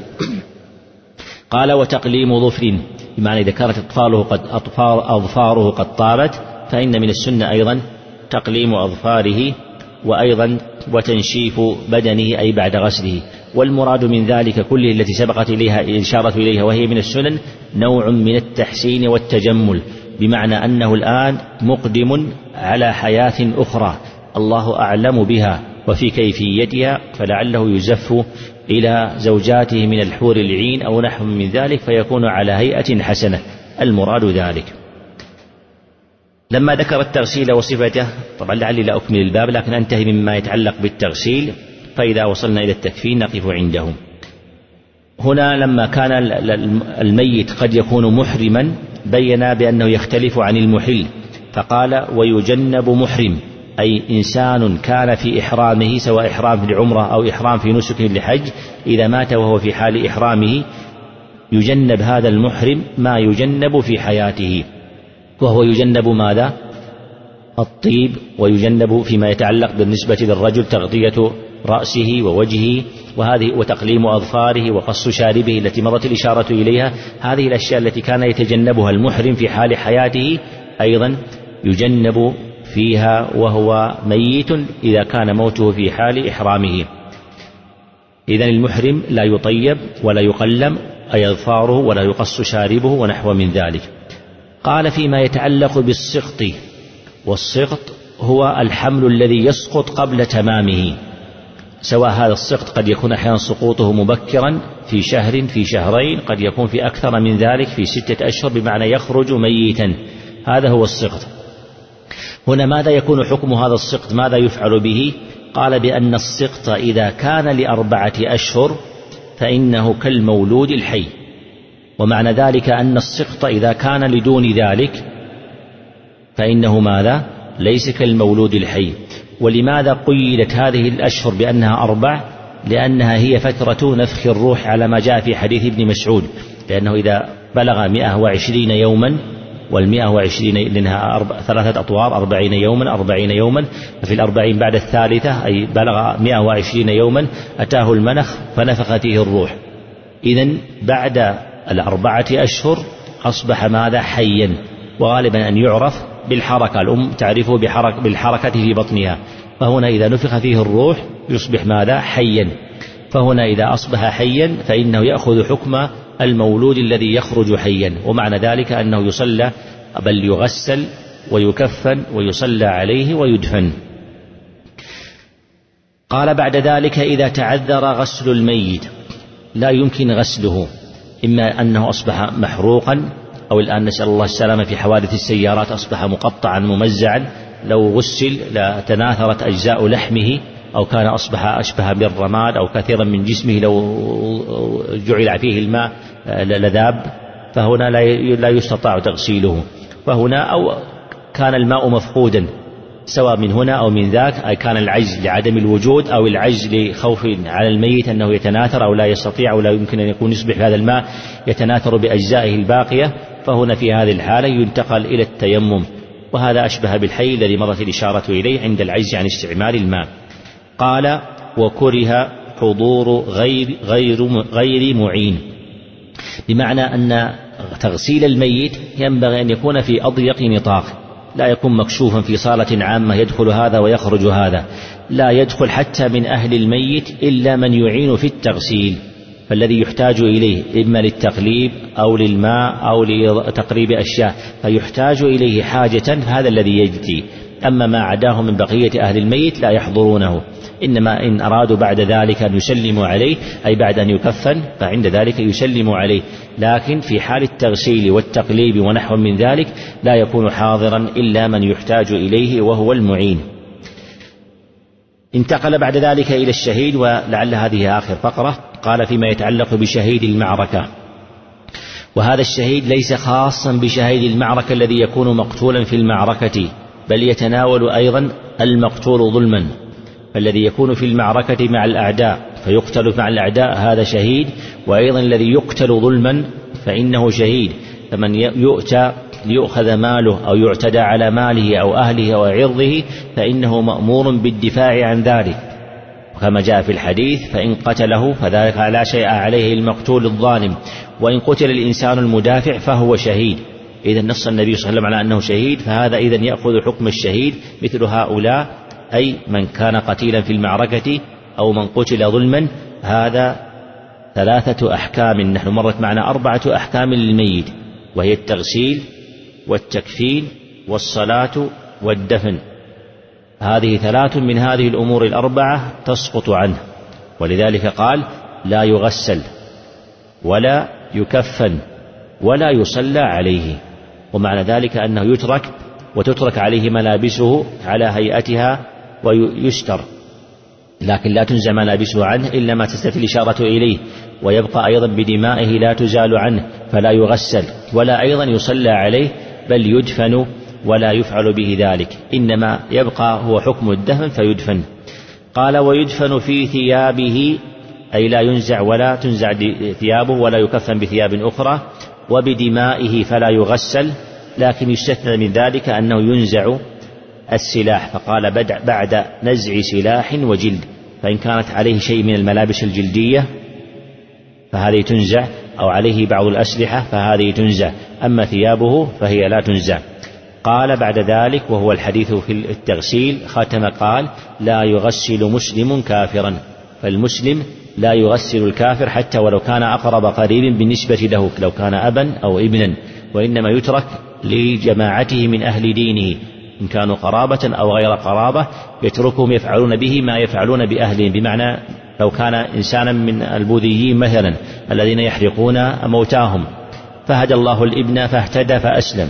قال وتقليم ظفر، بمعنى إذا كانت أطفاله قد أطفار أظفاره قد طابت فإن من السنة أيضا تقليم أظفاره، وأيضا وتنشيف بدنه أي بعد غسله. والمراد من ذلك كله التي سبقت إليها الإشارة إليها وهي من السنن نوع من التحسين والتجمل، بمعنى أنه الآن مقدم على حياة أخرى الله أعلم بها وفي كيفيتها، فلعله يزف إلى زوجاته من الحور العين أو نحو من ذلك فيكون على هيئة حسنة، المراد ذلك. لما ذكر التغسيل وصفته، طبعا لعلي لا أكمل الباب لكن أنتهي مما يتعلق بالتغسيل، فإذا وصلنا إلى التكفين نقف عنده. هنا لما كان الميت قد يكون محرما بين بأنه يختلف عن المحل، فقال ويجنب محرم، أي إنسان كان في إحرامه سواء إحرام في العمرة أو إحرام في نسك لحج، إذا مات وهو في حال إحرامه يجنب هذا المحرم ما يجنب في حياته، وهو يجنب ماذا؟ الطيب، ويجنب فيما يتعلق بالنسبة للرجل تغطية رأسه ووجهه وهذه وتقليم أظفاره وقص شاربه التي مضت الإشارة إليها، هذه الأشياء التي كان يتجنبها المحرم في حال حياته أيضا يجنب فيها وهو ميت إذا كان موته في حال إحرامه. إذن المحرم لا يطيب ولا يقلم أي أظفاره ولا يقص شاربه ونحو من ذلك. قال فيما يتعلق بالسقط، والسقط هو الحمل الذي يسقط قبل تمامه، سواء هذا السقط قد يكون أحيانا سقوطه مبكرا في شهر في شهرين، قد يكون في أكثر من ذلك في ستة أشهر، بمعنى يخرج ميتا، هذا هو السقط. هنا ماذا يكون حكم هذا السقط؟ ماذا يفعل به؟ قال بأن السقط إذا كان لأربعة أشهر فإنه كالمولود الحي، ومعنى ذلك أن السقط إذا كان لدون ذلك فإنه ماذا؟ ليس كالمولود الحي. ولماذا قيدت هذه الأشهر بأنها أربع؟ لأنها هي فترة نفخ الروح على ما جاء في حديث ابن مسعود، لأنه إذا بلغ مئة وعشرين يوما، والمئة وعشرين لأنها أربع ثلاثة أطوار، أربعين يوما أربعين يوما، ففي الأربعين بعد الثالثة أي بلغ مئة وعشرين يوما أتاه المنخ فنفخ فيه الروح. إذن بعد الأربعة أشهر أصبح ماذا؟ حيا، وغالبا أن يعرف بالحركة، الأم تعرفه بحرك بالحركة في بطنها، فهنا إذا نفخ فيه الروح يصبح ماذا؟ حيا. فهنا إذا أصبح حيا فإنه يأخذ حكم المولود الذي يخرج حيا، ومعنى ذلك أنه يصلى بل يغسل ويكفن ويصلى عليه ويدفن. قال بعد ذلك إذا تعذر غسل الميت، لا يمكن غسله، إما أنه أصبح محروقا، أو الآن نسأل الله السلامة في حوادث السيارات أصبح مقطعا ممزعا، لو غسل لتناثرت أجزاء لحمه، أو كان أصبح أشبه بالرماد أو كثيرا من جسمه لو جعل فيه الماء لذاب، فهنا لا يستطاع تغسيله. فهنا أو كان الماء مفقودا سواء من هنا أو من ذاك، أي كان العجز لعدم الوجود أو العجز لخوف على الميت أنه يتناثر أو لا يستطيع أو لا يمكن أن يكون يصبح هذا الماء يتناثر بأجزائه الباقية، فهنا في هذه الحالة ينتقل إلى التيمم، وهذا أشبه بالحي الذي مرت الإشارة إليه عند العجز عن استعمال الماء. قال وكره حضور غير, غير, غير معين، بمعنى أن تغسيل الميت ينبغي أن يكون في أضيق نطاق، لا يكون مكشوفا في صالة عامة يدخل هذا ويخرج هذا، لا يدخل حتى من أهل الميت إلا من يعين في التغسيل، فالذي يحتاج إليه إما للتقليب أو للماء أو لتقريب أشياء فيحتاج إليه حاجة، هذا الذي يجدي. أما ما عداه من بقية أهل الميت لا يحضرونه، إنما إن أرادوا بعد ذلك أن يسلموا عليه أي بعد أن يكفن فعند ذلك يسلموا عليه، لكن في حال التغسيل والتقليب ونحو من ذلك لا يكون حاضرا إلا من يحتاج إليه وهو المعين. انتقل بعد ذلك إلى الشهيد، ولعل هذه آخر فقرة. قال فيما يتعلق بشهيد المعركة، وهذا الشهيد ليس خاصا بشهيد المعركة الذي يكون مقتولا في المعركة، بل يتناول أيضا المقتول ظلما، فالذي يكون في المعركة مع الأعداء فيقتل مع الأعداء هذا شهيد، وأيضا الذي يقتل ظلما فإنه شهيد. فمن يؤتى ليؤخذ ماله أو يعتدى على ماله أو أهله أو عرضه فإنه مأمور بالدفاع عن ذلك، كما جاء في الحديث فإن قتله فذلك لا شيء عليه المقتول الظالم، وإن قتل الإنسان المدافع فهو شهيد. إذا نص النبي صلى الله عليه وسلم على أنه شهيد، فهذا إذن يأخذ حكم الشهيد مثل هؤلاء، أي من كان قتيلا في المعركة أو من قتل ظلما. هذا ثلاثة أحكام، نحن مرت معنا أربعة أحكام للميت، وهي التغسيل والتكفين والصلاة والدفن. هذه ثلاث من هذه الأمور الأربعة تسقط عنه، ولذلك قال لا يغسل ولا يكفن ولا يصلى عليه، ومعنى ذلك أنه يترك وتترك عليه ملابسه على هيئتها ويستر، لكن لا تنزع ملابسه عنه إلا ما تستفي الإشارة إليه، ويبقى أيضا بدمائه لا تزال عنه فلا يغسل ولا أيضا يصلى عليه، بل يدفن ولا يفعل به ذلك، إنما يبقى هو حكم الدفن فيدفن. قال ويدفن في ثيابه، أي لا ينزع ولا تنزع ثيابه ولا يكفن بثياب أخرى، وبدمائه فلا يغسل، لكن يستثنى من ذلك أنه ينزع السلاح، فقال بعد نزع سلاح وجلد، فإن كانت عليه شيء من الملابس الجلدية فهذه تنزع، أو عليه بعض الأسلحة فهذه تنزع، أما ثيابه فهي لا تنزع. قال بعد ذلك وهو الحديث في التغسيل ختم قال: لا يغسل مسلم كافرا، فالمسلم لا يغسل الكافر حتى ولو كان أقرب قريب بالنسبة له، لو كان أبا أو ابنا، وإنما يترك لجماعته من أهل دينه، إن كانوا قرابة أو غير قرابة يتركهم يفعلون به ما يفعلون بأهلهم. بمعنى لو كان إنسانا من البوذيين مثلا الذين يحرقون موتاهم، فهدى الله الابن فاهتدى فأسلم،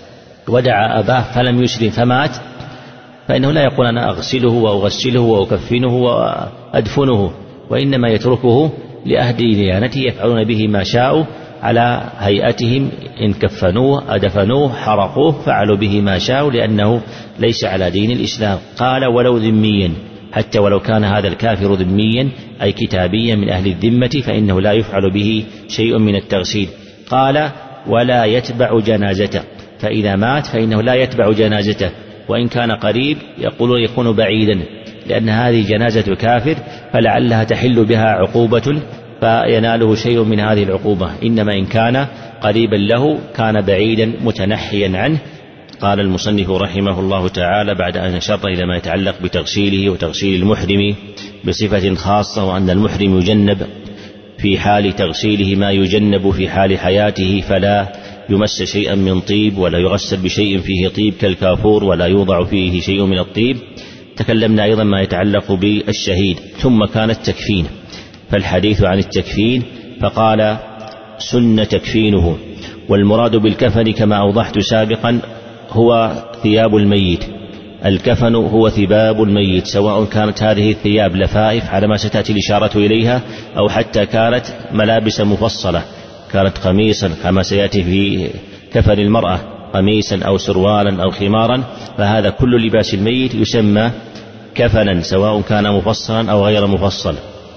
ودعا أباه فلم يسلم فمات، فإنه لا يقول أنا أغسله وأغسله وأكفنه وأدفنه، وإنما يتركه لأهل ديانته يفعلون به ما شاءوا على هيئتهم، إن كفنوه أدفنوه حرقوه فعلوا به ما شاءوا، لأنه ليس على دين الإسلام. قال: ولو ذميا، حتى ولو كان هذا الكافر ذميا أي كتابيا من أهل الذمة فإنه لا يفعل به شيء من التغسيل. قال: ولا يتبع جنازته، فإذا مات فإنه لا يتبع جنازته، وإن كان قريب يقول يكون بعيدا، لأن هذه جنازة كافر فلعلها تحل بها عقوبة فيناله شيء من هذه العقوبة، إنما إن كان قريبا له كان بعيدا متنحيا عنه. قال المصنف رحمه الله تعالى بعد أن أشار إلى ما يتعلق بتغسيله وتغسيل المحرم بصفة خاصة، وأن المحرم يجنب في حال تغسيله ما يجنب في حال حياته، فلا يمس شيئا من طيب ولا يغسل بشيء فيه طيب كالكافور ولا يوضع فيه شيء من الطيب. تكلمنا أيضا ما يتعلق بالشهيد. ثم كان التكفين، فالحديث عن التكفين فقال: سن تكفينه، والمراد بالكفن كما أوضحت سابقا هو ثياب الميت. الكفن هو ثياب الميت، سواء كانت هذه الثياب لفائف على ما ستأتي الإشارة إليها، أو حتى كانت ملابس مفصلة، كانت قميصا كما سيأتي في كفن المرأة، قميصا أو سروالا أو خمارا، فهذا كل لباس الميت يسمى كفنا سواء كان مفصلا أو غير مفصل.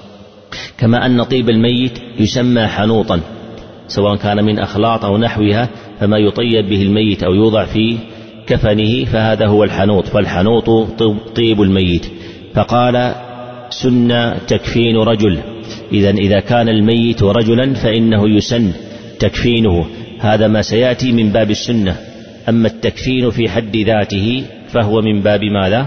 كما أن طيب الميت يسمى حنوطا سواء كان من أخلاط أو نحوها، فما يطيب به الميت أو يوضع في كفنه فهذا هو الحنوط، فالحنوط طيب الميت. فقال: سن تكفين رجل، إذن إذا كان الميت رجلا فإنه يسن تكفينه، هذا ما سيأتي من باب السنة. أما التكفين في حد ذاته فهو من باب ماذا؟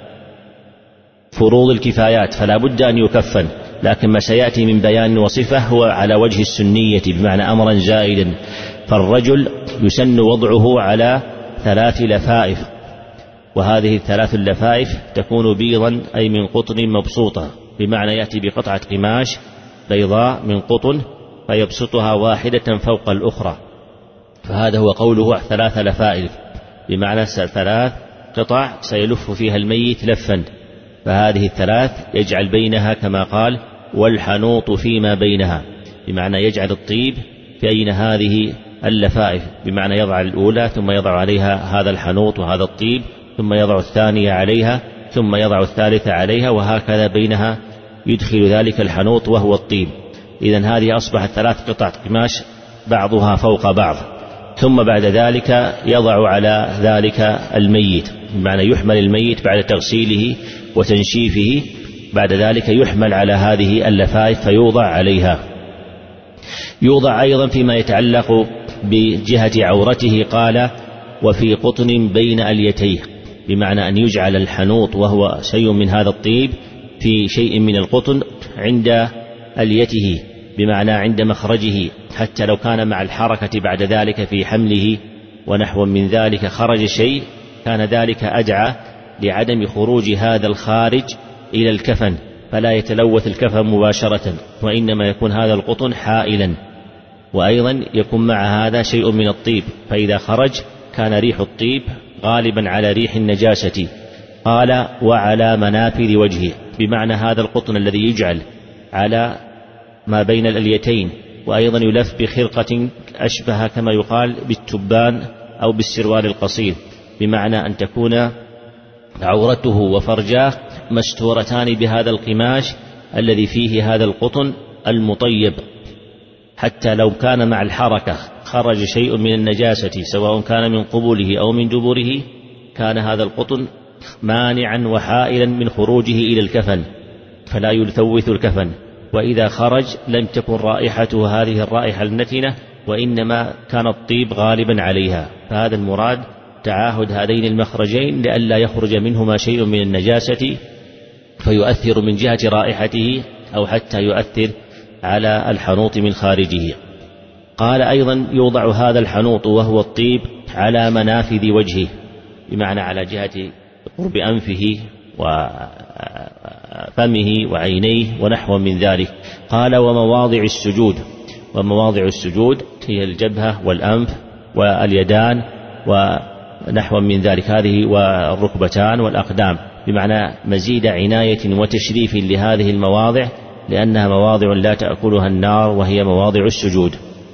فروض الكفايات، فلا بد أن يكفن، لكن ما سيأتي من بيان وصفة هو على وجه السنية بمعنى أمرا زائدا. فالرجل يسن وضعه على ثلاث لفائف، وهذه الثلاث اللفائف تكون بيضا أي من قطن مبسوطة، بمعنى يأتي بقطعة قماش بيضاء من قطن فيبسطها واحدة فوق الأخرى، فهذا هو قوله ثلاث لفائف، بمعنى ثلاث قطع سيلف فيها الميت لفا، فهذه الثلاث يجعل بينها كما قال: والحنوط فيما بينها، بمعنى يجعل الطيب بين هذه اللفائف، بمعنى يضع الأولى ثم يضع عليها هذا الحنوط وهذا الطيب، ثم يضع الثانية عليها، ثم يضع الثالثة عليها، وهكذا بينها يدخل ذلك الحنوط وهو الطيب. إذن هذه أصبحت ثلاث قطع قماش بعضها فوق بعض. ثم بعد ذلك يضع على ذلك الميت، بمعنى يحمل الميت بعد تغسيله وتنشيفه، بعد ذلك يحمل على هذه اللفائف فيوضع عليها. يوضع أيضا فيما يتعلق بجهة عورته، قال: وفي قطن بين أليتيه، بمعنى أن يجعل الحنوط وهو شيء من هذا الطيب في شيء من القطن عند أليته، بمعنى عند مخرجه، حتى لو كان مع الحركة بعد ذلك في حمله ونحو من ذلك خرج شيء كان ذلك أدعى لعدم خروج هذا الخارج إلى الكفن، فلا يتلوث الكفن مباشرة، وإنما يكون هذا القطن حائلا، وأيضا يكون مع هذا شيء من الطيب، فإذا خرج كان ريح الطيب غالبا على ريح النجاسة. قال: وعلى منافذ وجهه، بمعنى هذا القطن الذي يجعل على ما بين الأليتين، وأيضا يلف بخرقة أشبه كما يقال بالتبان أو بالسروال القصير، بمعنى أن تكون عورته وفرجاه مستورتان بهذا القماش الذي فيه هذا القطن المطيب، حتى لو كان مع الحركة خرج شيء من النجاسة سواء كان من قبوله أو من دبره، كان هذا القطن مانعا وحائلا من خروجه إلى الكفن، فلا يلثوث الكفن، وإذا خرج لم تكن رائحته هذه الرائحة النتنة، وإنما كان الطيب غالبا عليها. فهذا المراد تعاهد هذين المخرجين لئلا يخرج منهما شيء من النجاسة فيؤثر من جهة رائحته أو حتى يؤثر على الحنوط من خارجه. قال أيضا يوضع هذا الحنوط وهو الطيب على منافذ وجهه، بمعنى على جهة قرب أنفه وفمه وعينيه ونحو من ذلك. قال ومواضع السجود، ومواضع السجود هي الجبهة والأنف واليدان ونحو من ذلك، هذه والركبتان والأقدام، بمعنى مزيد عناية وتشريف لهذه المواضع لأنها مواضع لا تأكلها النار، وهي مواضع السجود.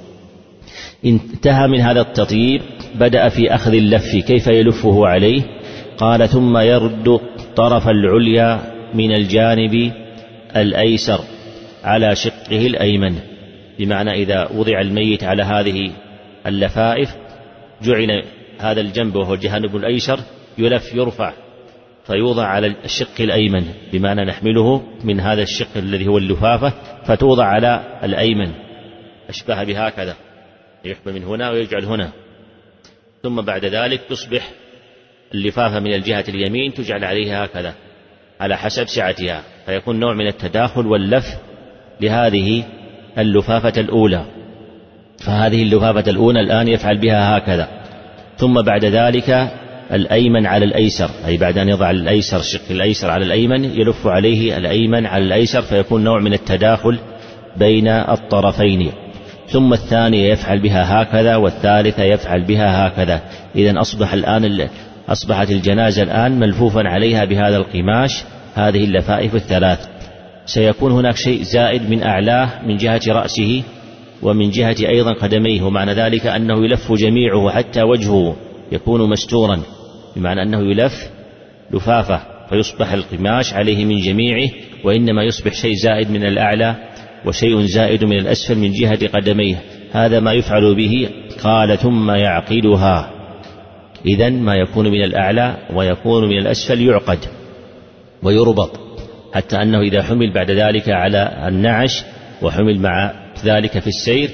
انتهى من هذا التطيب، بدأ في أخذ اللف كيف يلفه عليه. قال ثم يرد طرف العليا من الجانب الأيسر على شقه الأيمن، بمعنى إذا وضع الميت على هذه اللفائف جعل هذا الجنب وهو الجانب الأيسر يلف يرفع فيوضع على الشق الأيمن، بمعنى نحمله من هذا الشق الذي هو اللفافة فتوضع على الأيمن، أشبه بهكذا، يحمل من هنا ويجعل هنا، ثم بعد ذلك تصبح اللفافة من الجهة اليمين تجعل عليها هكذا على حسب سعتها، فيكون نوع من التداخل واللف لهذه اللفافة الأولى. فهذه اللفافة الأولى الآن يفعل بها هكذا، ثم بعد ذلك الأيمن على الأيسر، أي بعد أن يضع الأيسر الشق الأيسر على الأيمن يلف عليه الأيمن على الأيسر، فيكون نوع من التداخل بين الطرفين. ثم الثانية يفعل بها هكذا، والثالثة يفعل بها هكذا. إذن أصبح الآن أصبحت الجنازة الآن ملفوفا عليها بهذا القماش هذه اللفائف الثلاث. سيكون هناك شيء زائد من أعلاه من جهة رأسه ومن جهة أيضا قدميه، ومعنى ذلك أنه يلف جميعه حتى وجهه يكون مستورا، بمعنى أنه يلف لفافة فيصبح القماش عليه من جميعه، وإنما يصبح شيء زائد من الأعلى وشيء زائد من الأسفل من جهة قدميه. هذا ما يفعل به. قال ثم يعقدها، إذن ما يكون من الأعلى ويكون من الأسفل يعقد ويربط، حتى أنه إذا حمل بعد ذلك على النعش وحمل مع ذلك في السير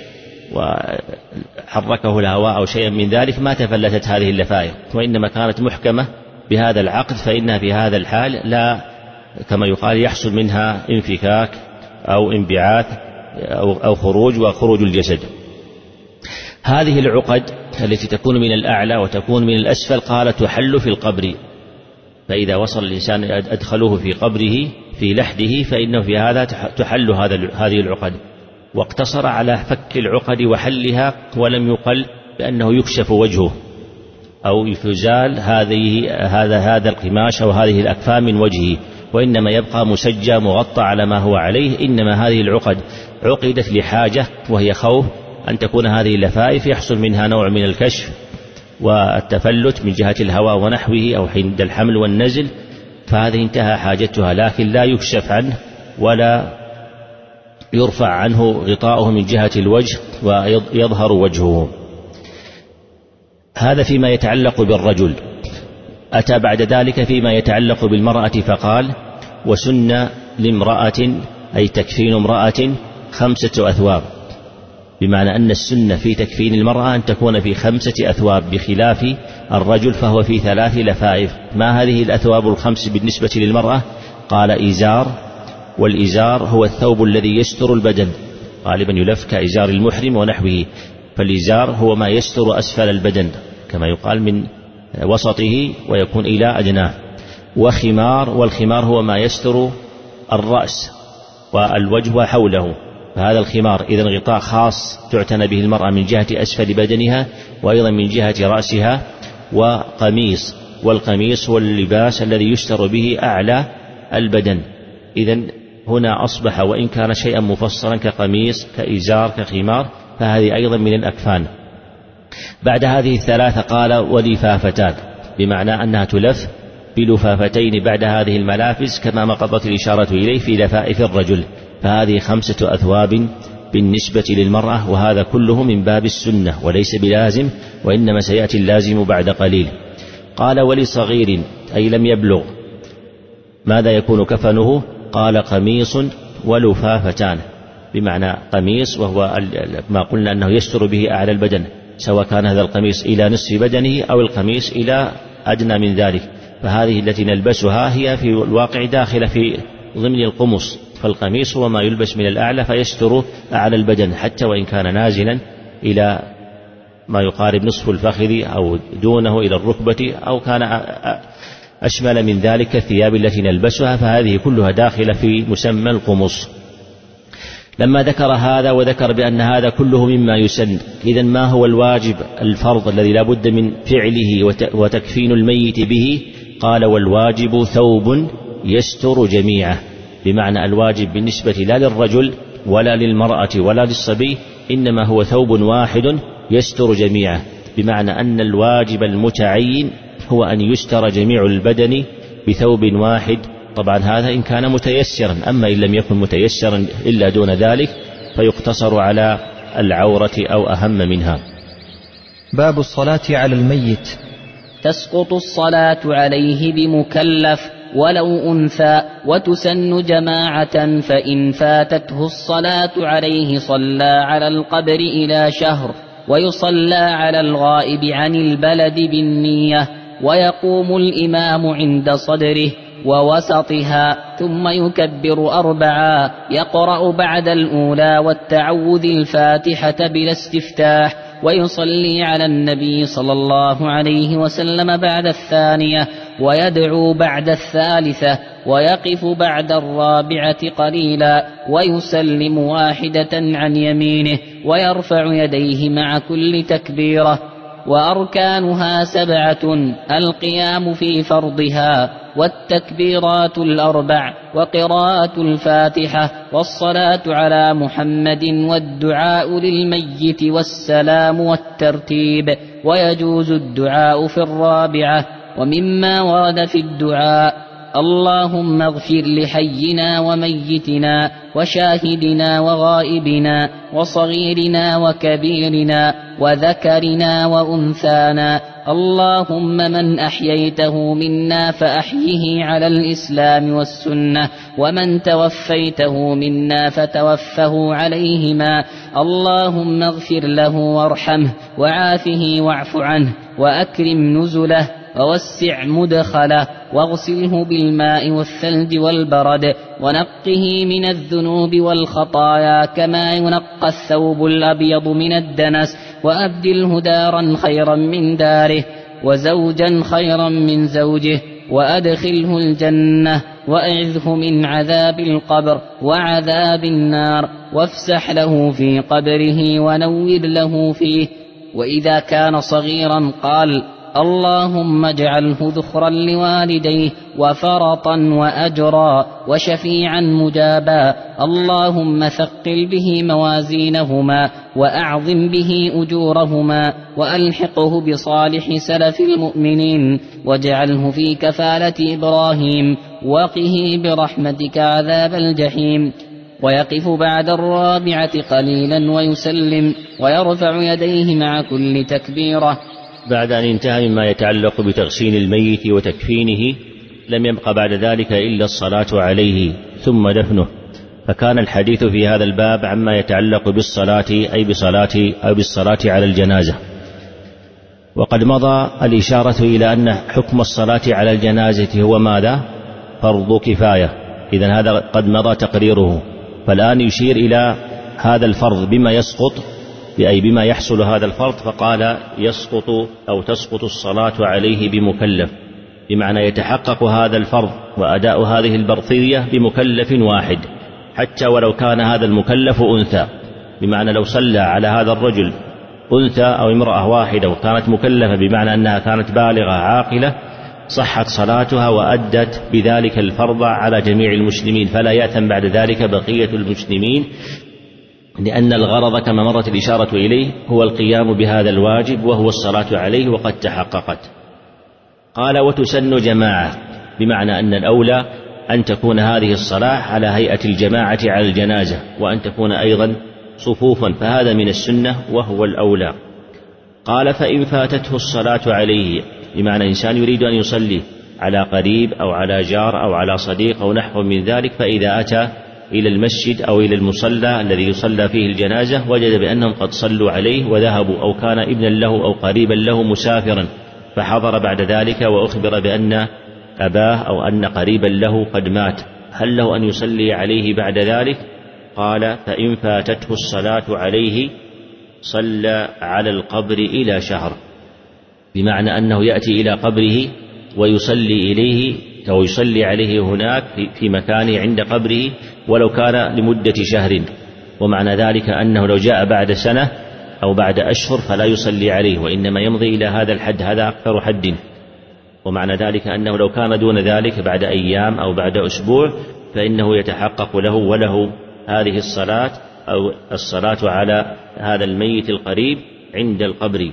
وحركه الهواء أو شيئا من ذلك ما تفلتت هذه اللفائف، وإنما كانت محكمة بهذا العقد، فإنها في هذا الحال لا كما يقال يحصل منها انفكاك أو انبعاث أو خروج وخروج الجسد. هذه العقد التي تكون من الأعلى وتكون من الأسفل قال تحل في القبر، فإذا وصل الإنسان أدخله في قبره في لحده فإنه في هذا تحل هذه العقد. واقتصر على فك العقد وحلها، ولم يقل بأنه يكشف وجهه أو يزال هذه هذا هذا القماش أو هذه الأكفان من وجهه، وإنما يبقى مسجى مغطى على ما هو عليه. إنما هذه العقد عقدت لحاجة، وهي خوف أن تكون هذه اللفائف يحصل منها نوع من الكشف والتفلت من جهة الهواء ونحوه أو عند الحمل والنزل، فهذه انتهى حاجتها، لكن لا يكشف عنه ولا يرفع عنه غطاؤه من جهة الوجه ويظهر وجهه. هذا فيما يتعلق بالرجل. أتى بعد ذلك فيما يتعلق بالمرأة فقال وسن لامرأة، أي تكفين امرأة خمسة أثواب، بمعنى أن السنة في تكفين المرأة أن تكون في خمسة أثواب، بخلاف الرجل فهو في ثلاث لفائف. ما هذه الأثواب الخمس بالنسبة للمرأة؟ قال إزار، والإزار هو الثوب الذي يستر البدن، غالبا يلف كإزار المحرم ونحوه، فالإزار هو ما يستر أسفل البدن كما يقال من وسطه ويكون إلى أدناه. وخمار، والخمار هو ما يستر الرأس والوجه حوله، فهذا الخمار إذن غطاء خاص تعتنى به المرأة من جهة أسفل بدنها وأيضا من جهة رأسها. وقميص، والقميص هو اللباس الذي يستر به أعلى البدن. إذن هنا أصبح وإن كان شيئا مفصلا كقميص كإزار كخمار، فهذه أيضا من الأكفان. بعد هذه الثلاثة قال ولفافتان، بمعنى أنها تلف بلفافتين بعد هذه الملافز كما مقضت الإشارة إليه في لفائف الرجل، فهذه خمسة أثواب بالنسبة للمرأة، وهذا كله من باب السنة وليس بلازم، وإنما سيأتي اللازم بعد قليل. قال ولصغير، أي لم يبلغ، ماذا يكون كفنه؟ قال قميص ولفافتان، بمعنى قميص وهو ما قلنا أنه يستر به أعلى البدن، سواء كان هذا القميص إلى نصف بدنه أو القميص إلى أدنى من ذلك، فهذه التي نلبسها هي في الواقع داخلة في ضمن القمص، فالقميص هو ما يلبس من الأعلى فيستر أعلى البدن حتى وإن كان نازلا إلى ما يقارب نصف الفخذ أو دونه إلى الركبة أو كان أشمل من ذلك الثياب التي نلبسها، فهذه كلها داخلة في مسمى القمص. لما ذكر هذا وذكر بأن هذا كله مما يسن، إذن ما هو الواجب الفرض الذي لا بد من فعله وتكفين الميت به؟ قال والواجب ثوب يستر جميعه، بمعنى الواجب بالنسبة لا للرجل ولا للمرأة ولا للصبي، إنما هو ثوب واحد يستر جميعه، بمعنى أن الواجب المتعين هو أن يستر جميع البدن بثوب واحد. طبعا هذا إن كان متيسرا، أما إن لم يكن متيسرا إلا دون ذلك فيقتصر على العورة أو أهم منها. باب الصلاة على الميت. تسقط الصلاة عليه بمكلف ولو أنثى، وتسن جماعة، فإن فاتته الصلاة عليه صلى على القبر إلى شهر، ويصلى على الغائب عن البلد بالنية، ويقوم الإمام عند صدره ووسطها، ثم يكبر أربعا، يقرأ بعد الأولى والتعوذ الفاتحة بلا استفتاح، ويصلي على النبي صلى الله عليه وسلم بعد الثانية، ويدعو بعد الثالثة، ويقف بعد الرابعة قليلا، ويسلم واحدة عن يمينه، ويرفع يديه مع كل تكبيرة. وأركانها سبعة: القيام في فرضها، والتكبيرات الأربع، وقراءة الفاتحة، والصلاة على محمد، والدعاء للميت، والسلام والترتيب. ويجوز الدعاء في الرابعة. ومما ورد في الدعاء: اللهم اغفر لحينا وميتنا وشاهدنا وغائبنا وصغيرنا وكبيرنا وذكرنا وأنثانا، اللهم من أحييته منا فأحيه على الإسلام والسنة، ومن توفيته منا فتوفه عليهما، اللهم اغفر له وارحمه وعافه واعف عنه وأكرم نزله ووسع مدخله، واغسله بالماء والثلج والبرد، ونقه من الذنوب والخطايا كما ينقى الثوب الأبيض من الدنس، وأبدله دارا خيرا من داره، وزوجا خيرا من زوجه، وأدخله الجنة، وأعذه من عذاب القبر وعذاب النار، وافسح له في قبره ونور له فيه. وإذا كان صغيرا قال: اللهم اجعله ذخرا لوالديه وفرطا وأجرا وشفيعا مجابا، اللهم ثقل به موازينهما وأعظم به أجورهما، وألحقه بصالح سلف المؤمنين، واجعله في كفالة إبراهيم، وقه برحمتك عذاب الجحيم. ويقف بعد الرابعة قليلا ويسلم، ويرفع يديه مع كل تكبيرة. بعد أن انتهى مما يتعلق بتغسيل الميت وتكفينه، لم يبق بعد ذلك إلا الصلاة عليه ثم دفنه، فكان الحديث في هذا الباب عما يتعلق بالصلاة أي بصلاة أو بالصلاة على الجنازة. وقد مضى الإشارة إلى أن حكم الصلاة على الجنازة هو ماذا؟ فرض كفاية، إذن هذا قد مضى تقريره، فالآن يشير إلى هذا الفرض بما يسقط، أي بما يحصل هذا الفرض، فقال يسقط أو تسقط الصلاة عليه بمكلف، بمعنى يتحقق هذا الفرض وأداء هذه البرثية بمكلف واحد، حتى ولو كان هذا المكلف أنثى، بمعنى لو صلى على هذا الرجل أنثى أو امرأة واحدة وكانت مكلفة بمعنى أنها كانت بالغة عاقلة، صحت صلاتها وأدت بذلك الفرض على جميع المسلمين، فلا يأثم بعد ذلك بقية المسلمين، لأن الغرض كما مرت الإشارة إليه هو القيام بهذا الواجب وهو الصلاة عليه، وقد تحققت. قال وتسن جماعة، بمعنى أن الأولى أن تكون هذه الصلاة على هيئة الجماعة على الجنازة، وأن تكون أيضا صفوفا، فهذا من السنة وهو الأولى. قال فإن فاتته الصلاة عليه، بمعنى إنسان يريد أن يصلي على قريب أو على جار أو على صديق أو نحو من ذلك، فإذا أتى إلى المسجد أو إلى المصلى الذي يصلى فيه الجنازة وجد بأنهم قد صلوا عليه وذهبوا، أو كان ابنا له أو قريبا له مسافرا فحضر بعد ذلك وأخبر بأن أباه أو أن قريبا له قد مات، هل له أن يصلي عليه بعد ذلك؟ قال: فإن فاتته الصلاة عليه صلى على القبر إلى شهر، بمعنى أنه يأتي إلى قبره ويصلي إليه أو يصلي عليه هناك في مكانه عند قبره ولو كان لمدة شهر، ومعنى ذلك أنه لو جاء بعد سنة أو بعد أشهر فلا يصلي عليه، وإنما يمضي إلى هذا الحد، هذا أكثر حد. ومعنى ذلك أنه لو كان دون ذلك بعد أيام أو بعد أسبوع فإنه يتحقق له وله هذه الصلاة أو الصلاة على هذا الميت القريب عند القبر.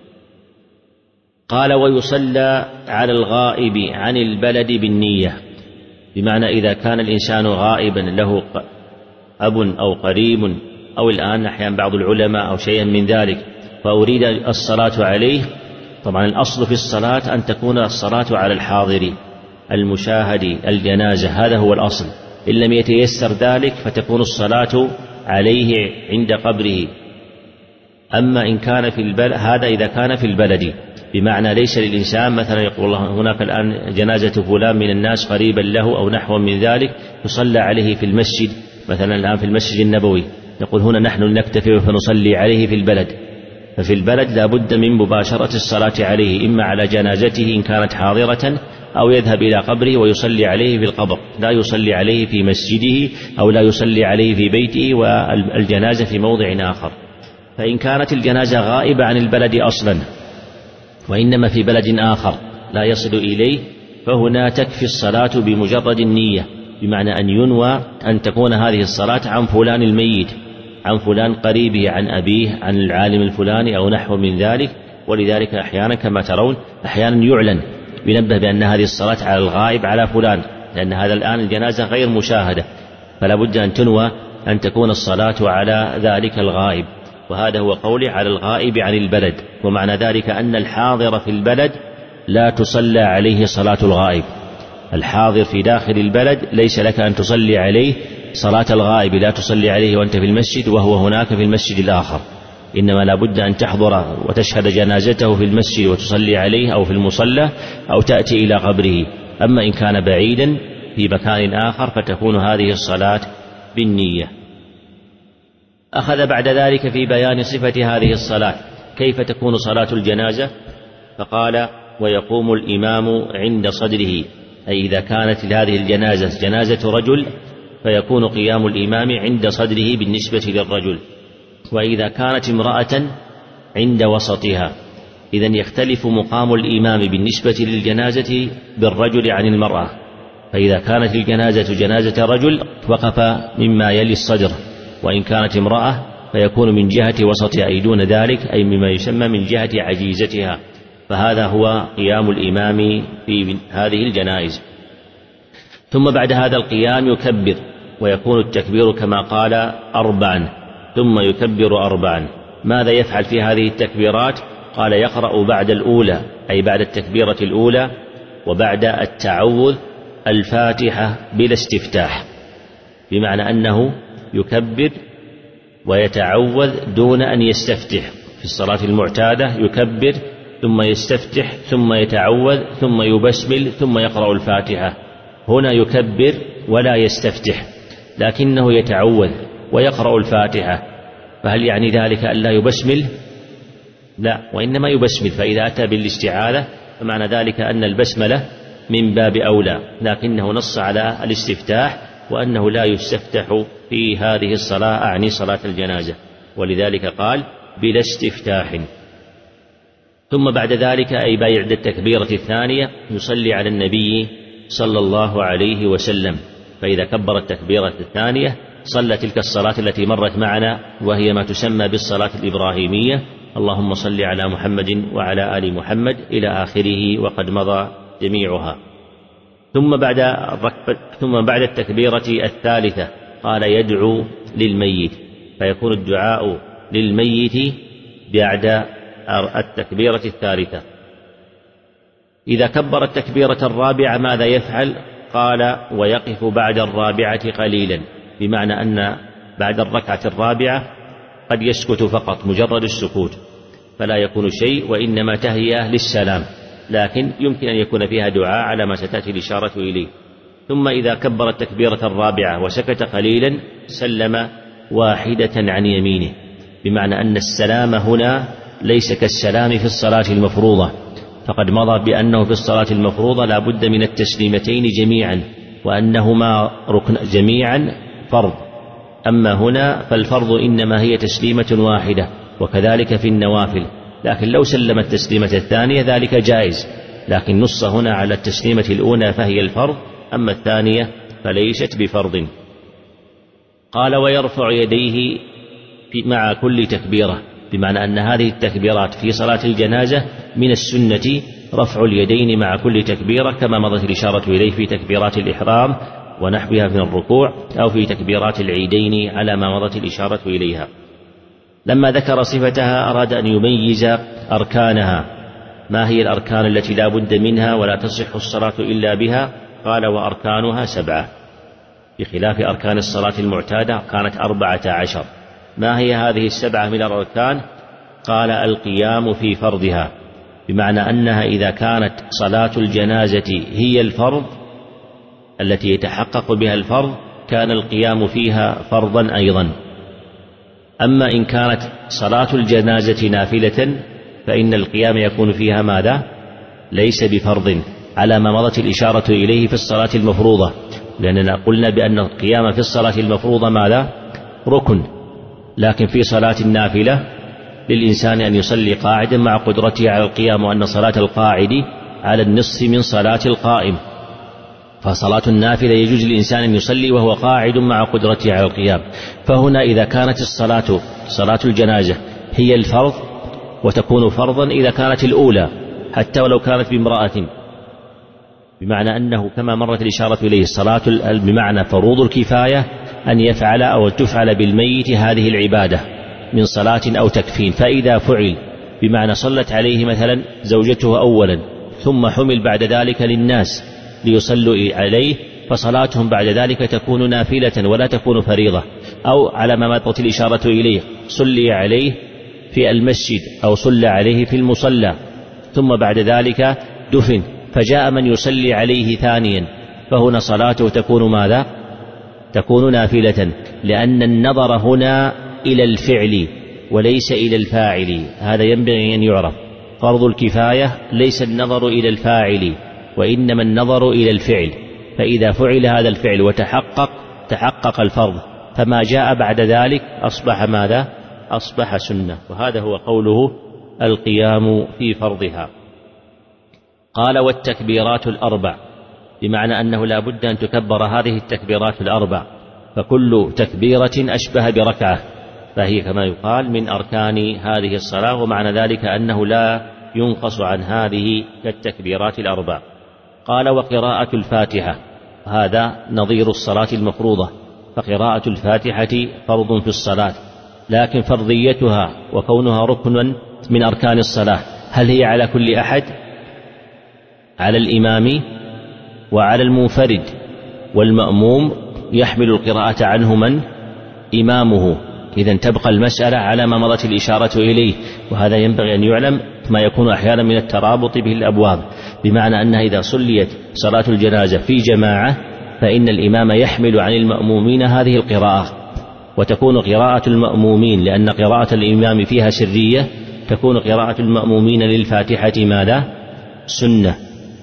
قال: ويصلى على الغائب عن البلد بالنية، بمعنى إذا كان الإنسان غائبا له أب أو قريب أو الآن أحيانا بعض العلماء أو شيئا من ذلك فأريد الصلاة عليه، طبعا الأصل في الصلاة أن تكون الصلاة على الحاضر المشاهد الجنازة، هذا هو الأصل. إن لم يتيسر ذلك فتكون الصلاة عليه عند قبره. أما إن كان في البلد، هذا إذا كان في البلد، بمعنى ليس للإنسان مثلا يقول الله هناك الآن جنازة فلان من الناس قريبا له أو نحو من ذلك يصلى عليه في المسجد، مثلا الآن في المسجد النبوي، نقول هنا نحن نكتفي فنصلي عليه في البلد، ففي البلد لا بد من مباشرة الصلاة عليه، إما على جنازته إن كانت حاضرة أو يذهب إلى قبره ويصلي عليه في القبر، لا يصلي عليه في مسجده أو لا يصلي عليه في بيته والجنازة في موضع آخر. فإن كانت الجنازة غائبة عن البلد أصلا وإنما في بلد آخر لا يصل إليه، فهنا تكفي الصلاة بمجرد النية، بمعنى أن ينوى أن تكون هذه الصلاة عن فلان الميت، عن فلان قريبه، عن أبيه، عن العالم الفلاني أو نحو من ذلك. ولذلك أحيانا كما ترون أحيانا يعلن ينبه بأن هذه الصلاة على الغائب على فلان، لأن هذا الآن الجنازة غير مشاهدة، فلا بد أن تنوى أن تكون الصلاة على ذلك الغائب. وهذا هو قولي على الغائب عن البلد، ومعنى ذلك أن الحاضر في البلد لا تصلى عليه صلاة الغائب. الحاضر في داخل البلد ليس لك أن تصلي عليه صلاة الغائب، لا تصلي عليه وأنت في المسجد وهو هناك في المسجد الآخر، إنما لا بد أن تحضر وتشهد جنازته في المسجد وتصلي عليه أو في المصلى أو تأتي إلى قبره. أما إن كان بعيدا في مكان آخر فتكون هذه الصلاة بالنية. أخذ بعد ذلك في بيان صفة هذه الصلاة كيف تكون صلاة الجنازة، فقال: ويقوم الإمام عند صدره، أي إذا كانت هذه الجنازة جنازة رجل فيكون قيام الإمام عند صدره بالنسبة للرجل، وإذا كانت امرأة عند وسطها. إذن يختلف مقام الإمام بالنسبة للجنازة بالرجل عن المرأة، فإذا كانت الجنازة جنازة رجل وقف مما يلي الصدر، وإن كانت امرأة فيكون من جهة وسطها، أي دون ذلك، أي مما يسمى من جهة عجيزتها. فهذا هو قيام الإمام في هذه الجنائز. ثم بعد هذا القيام يكبر، ويكون التكبير كما قال أربعا، ثم يكبر أربعا. ماذا يفعل في هذه التكبيرات؟ قال: يقرأ بعد الأولى، أي بعد التكبيرة الأولى وبعد التعوذ، الفاتحة بلا استفتاح، بمعنى أنه يكبر ويتعوذ دون أن يستفتح. في الصلاة المعتادة يكبر ثم يستفتح ثم يتعوذ ثم يبسمل ثم يقرأ الفاتحة، هنا يكبر ولا يستفتح لكنه يتعوذ ويقرأ الفاتحة، فهل يعني ذلك أن لا يبسمل؟ لا، وإنما يبسمل. فإذا أتى بالاستعاذة فمعنى ذلك أن البسملة من باب أولى، لكنه نص على الاستفتاح وأنه لا يستفتح في هذه الصلاة، أعني صلاة الجنازة، ولذلك قال بلا استفتاح. ثم بعد ذلك أي بعد التكبيرة الثانية يصلي على النبي صلى الله عليه وسلم، فإذا كبر التكبيرة الثانية صلى تلك الصلاة التي مرت معنا وهي ما تسمى بالصلاة الإبراهيمية، اللهم صل على محمد وعلى آل محمد إلى آخره، وقد مضى جميعها. ثم بعد ثم بعد التكبيرة الثالثة قال يدعو للميت، فيكون الدعاء للميت بعد التكبيرة الثالثة. إذا كبر التكبيرة الرابعة ماذا يفعل؟ قال ويقف بعد الرابعة قليلا، بمعنى أن بعد الركعة الرابعة قد يسكت فقط مجرد السكوت فلا يكون شيء، وإنما تهيئة للسلام، لكن يمكن أن يكون فيها دعاء على ما ستأتي الإشارة إليه. ثم إذا كبر التكبيرة الرابعة وسكت قليلا سلم واحدة عن يمينه، بمعنى أن السلام هنا ليس كالسلام في الصلاة المفروضة، فقد مضى بأنه في الصلاة المفروضة لا بد من التسليمتين جميعا، وأنهما ركن جميعا فرض، أما هنا فالفرض إنما هي تسليمة واحدة، وكذلك في النوافل، لكن لو سلم التسليمة الثانية ذلك جائز، لكن نص هنا على التسليمة الأولى فهي الفرض، أما الثانية فليست بفرض. قال ويرفع يديه مع كل تكبيرة، بمعنى أن هذه التكبيرات في صلاة الجنازة من السنة رفع اليدين مع كل تكبيرة، كما مضت الإشارة إليه في تكبيرات الإحرام ونحوها من الركوع، أو في تكبيرات العيدين على ما مضت الإشارة إليها. لما ذكر صفتها أراد أن يميز أركانها، ما هي الأركان التي لا بد منها ولا تصح الصلاة إلا بها؟ قال وأركانها سبعة، بخلاف أركان الصلاة المعتادة كانت أربعة عشر. ما هي هذه السبعة من الأركان؟ قال القيام في فرضها، بمعنى أنها إذا كانت صلاة الجنازة هي الفرض التي يتحقق بها الفرض كان القيام فيها فرضا أيضا. أما إن كانت صلاة الجنازة نافلة فإن القيام يكون فيها ماذا؟ ليس بفرض، على ما مضت الإشارة إليه في الصلاة المفروضة، لأننا قلنا بأن القيام في الصلاة المفروضة ماذا؟ ركن، لكن في صلاة النافلة للإنسان أن يصلي قاعدا مع قدرته على القيام، وأن صلاة القاعد على النصف من صلاة القائم، فصلاة النافلة يجوز للإنسان أن يصلي وهو قاعد مع قدرته على القيام. فهنا إذا كانت الصلاة صلاة الجنازة هي الفرض، وتكون فرضا إذا كانت الأولى حتى ولو كانت بامرأة، بمعنى أنه كما مرت الإشارة إليه الصلاة بمعنى فروض الكفاية أن يفعل أو تفعل بالميت هذه العبادة من صلاة أو تكفين، فإذا فعل بمعنى صلت عليه مثلا زوجته أولا ثم حمل بعد ذلك للناس ليصلوا عليه، فصلاتهم بعد ذلك تكون نافلة ولا تكون فريضة. أو على ما مرت الإشارة إليه صلي عليه في المسجد أو صلى عليه في المصلى ثم بعد ذلك دفن، فجاء من يصلي عليه ثانيا، فهنا صلاته تكون ماذا؟ تكون نافلة، لأن النظر هنا إلى الفعل وليس إلى الفاعل، هذا ينبغي أن يعرف. فرض الكفاية ليس النظر إلى الفاعل وإنما النظر إلى الفعل، فإذا فعل هذا الفعل وتحقق تحقق الفرض، فما جاء بعد ذلك أصبح ماذا؟ أصبح سنة، وهذا هو قوله القيام في فرضها. قال والتكبيرات الأربع، بمعنى أنه لا بد أن تكبر هذه التكبيرات الأربع، فكل تكبيرة أشبه بركعة، فهي كما يقال من أركان هذه الصلاة، ومعنى ذلك أنه لا ينقص عن هذه كالتكبيرات الأربع. قال وقراءة الفاتحة، هذا نظير الصلاة المفروضة، فقراءة الفاتحة فرض في الصلاة، لكن فرضيتها وكونها ركن من أركان الصلاة هل هي على كل أحد؟ على الإمام وعلى المنفرد، والمأموم يحمل القراءة عنه من؟ إمامه. إذن تبقى المسألة على ما مضت الإشارة إليه، وهذا ينبغي أن يعلم ما يكون أحيانا من الترابط به الأبواب، بمعنى أنها إذا صليت صلاة الجنازة في جماعة فإن الإمام يحمل عن المأمومين هذه القراءة، وتكون قراءة المأمومين لأن قراءة الإمام فيها سرية، تكون قراءة المأمومين للفاتحة ماذا؟ سنة.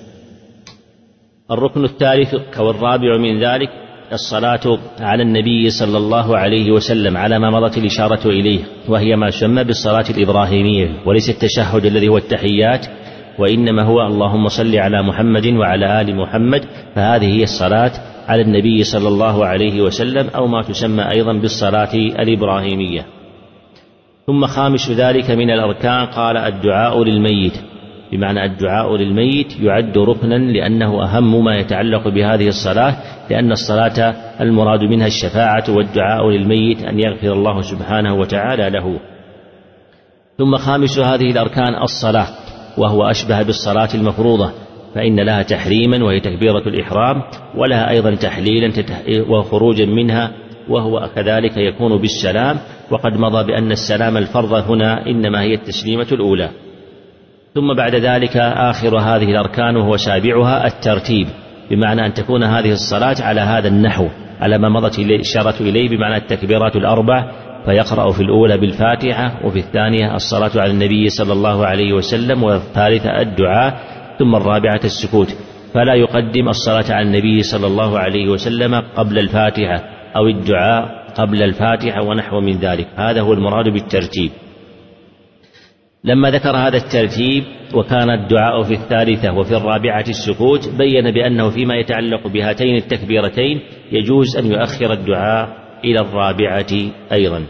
الركن الثالث والرابع من ذلك الصلاة على النبي صلى الله عليه وسلم على ما مضت الإشارة إليه، وهي ما يسمى بالصلاة الإبراهيمية، وليس التشهد الذي هو التحيات، وإنما هو اللهم صل على محمد وعلى آل محمد، فهذه هي الصلاة على النبي صلى الله عليه وسلم، أو ما تسمى أيضا بالصلاة الإبراهيمية. ثم خامس ذلك من الأركان قال الدعاء للميت، بمعنى الدعاء للميت يعد ركنا لأنه أهم ما يتعلق بهذه الصلاة، لأن الصلاة المراد منها الشفاعة، والدعاء للميت أن يغفر الله سبحانه وتعالى له. ثم خامس هذه الأركان الصلاة، وهو أشبه بالصلاة المفروضة، فإن لها تحريما وهي تكبيرة الإحرام، ولها أيضا تحليلا وخروجا منها وهو كذلك يكون بالسلام. وقد مضى بأن السلام الفرض هنا إنما هي التسليمة الأولى. ثم بعد ذلك آخر هذه الأركان وهو سابعها الترتيب، بمعنى أن تكون هذه الصلاة على هذا النحو على ما مضت الإشارة إليه، بمعنى التكبيرات الأربع، فيقرأ في الأولى بالفاتحة، وفي الثانية الصلاة على النبي صلى الله عليه وسلم، والثالثة الدعاء، ثم الرابعة السكوت، فلا يقدم الصلاة على النبي صلى الله عليه وسلم قبل الفاتحة أو الدعاء قبل الفاتحة ونحو من ذلك. هذا هو المراد بالترتيب. لما ذكر هذا الترتيب وكان الدعاء في الثالثة وفي الرابعة السكوت، بين بأنه فيما يتعلق بهاتين التكبيرتين يجوز أن يؤخر الدعاء إلى الرابعة أيضا.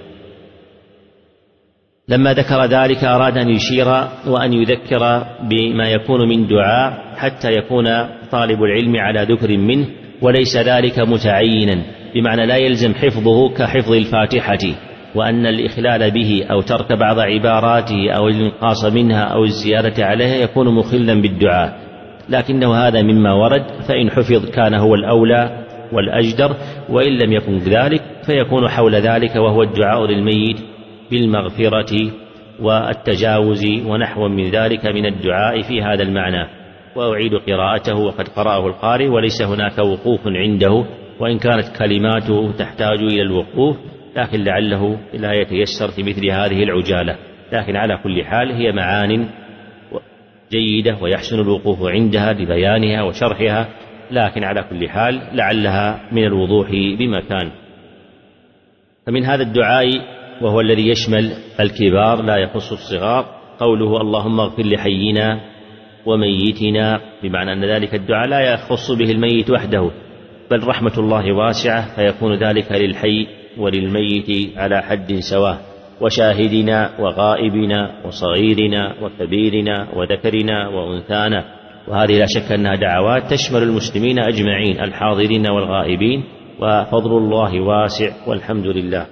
لما ذكر ذلك أراد أن يشير وأن يذكر بما يكون من دعاء حتى يكون طالب العلم على ذكر منه، وليس ذلك متعينا، بمعنى لا يلزم حفظه كحفظ الفاتحة، وأن الإخلال به أو ترك بعض عباراته أو الانقاص منها أو الزيادة عليها يكون مخلا بالدعاء، لكنه هذا مما ورد، فإن حفظ كان هو الأولى والأجدر، وإن لم يكن ذلك فيكون حول ذلك، وهو الدعاء للميت بالمغفرة والتجاوز ونحو من ذلك من الدعاء في هذا المعنى. وأعيد قراءته وقد قرأه القارئ وليس هناك وقوف عنده، وإن كانت كلماته تحتاج إلى الوقوف، لكن لعله لا يتيسر في مثل هذه العجالة. لكن على كل حال هي معان جيدة ويحسن الوقوف عندها لبيانها وشرحها، لكن على كل حال لعلها من الوضوح بمكان. فمن هذا الدعاء وهو الذي يشمل الكبار لا يخص الصغار قوله اللهم اغفر لحينا وميتنا، بمعنى أن ذلك الدعاء لا يخص به الميت وحده، بل رحمة الله واسعة، فيكون ذلك للحي وللميت على حد سواء، وشاهدنا وغائبنا وصغيرنا وكبيرنا وذكرنا وأنثانا. وهذه لا شك أنها دعوات تشمل المسلمين أجمعين الحاضرين والغائبين، وفضل الله واسع والحمد لله.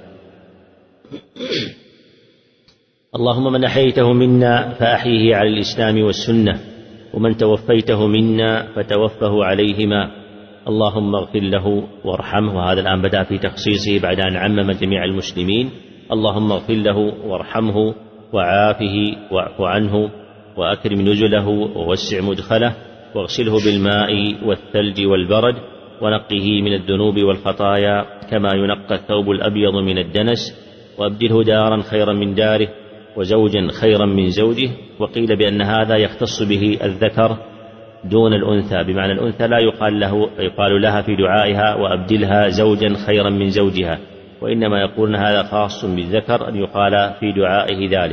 اللهم من أحييته منا فأحيه على الإسلام والسنة، ومن توفيته منا فتوفه عليهما، اللهم اغفر له وارحمه. وهذا الآن بدأ في تخصيصه بعد أن عمم جميع المسلمين. اللهم اغفر له وارحمه وعافه واعف عنه وأكرم نزله ووسع مدخله، واغسله بالماء والثلج والبرد، ونقه من الذنوب والخطايا كما ينقى الثوب الأبيض من الدنس، وأبدله دارا خيرا من داره وزوجا خيرا من زوجه. وقيل بأن هذا يختص به الذكر دون الأنثى، بمعنى الأنثى لا يقال, له يقال لها في دعائها وأبدلها زوجا خيرا من زوجها، وإنما يقولون هذا خاص بالذكر أن يقال في دعائه ذلك.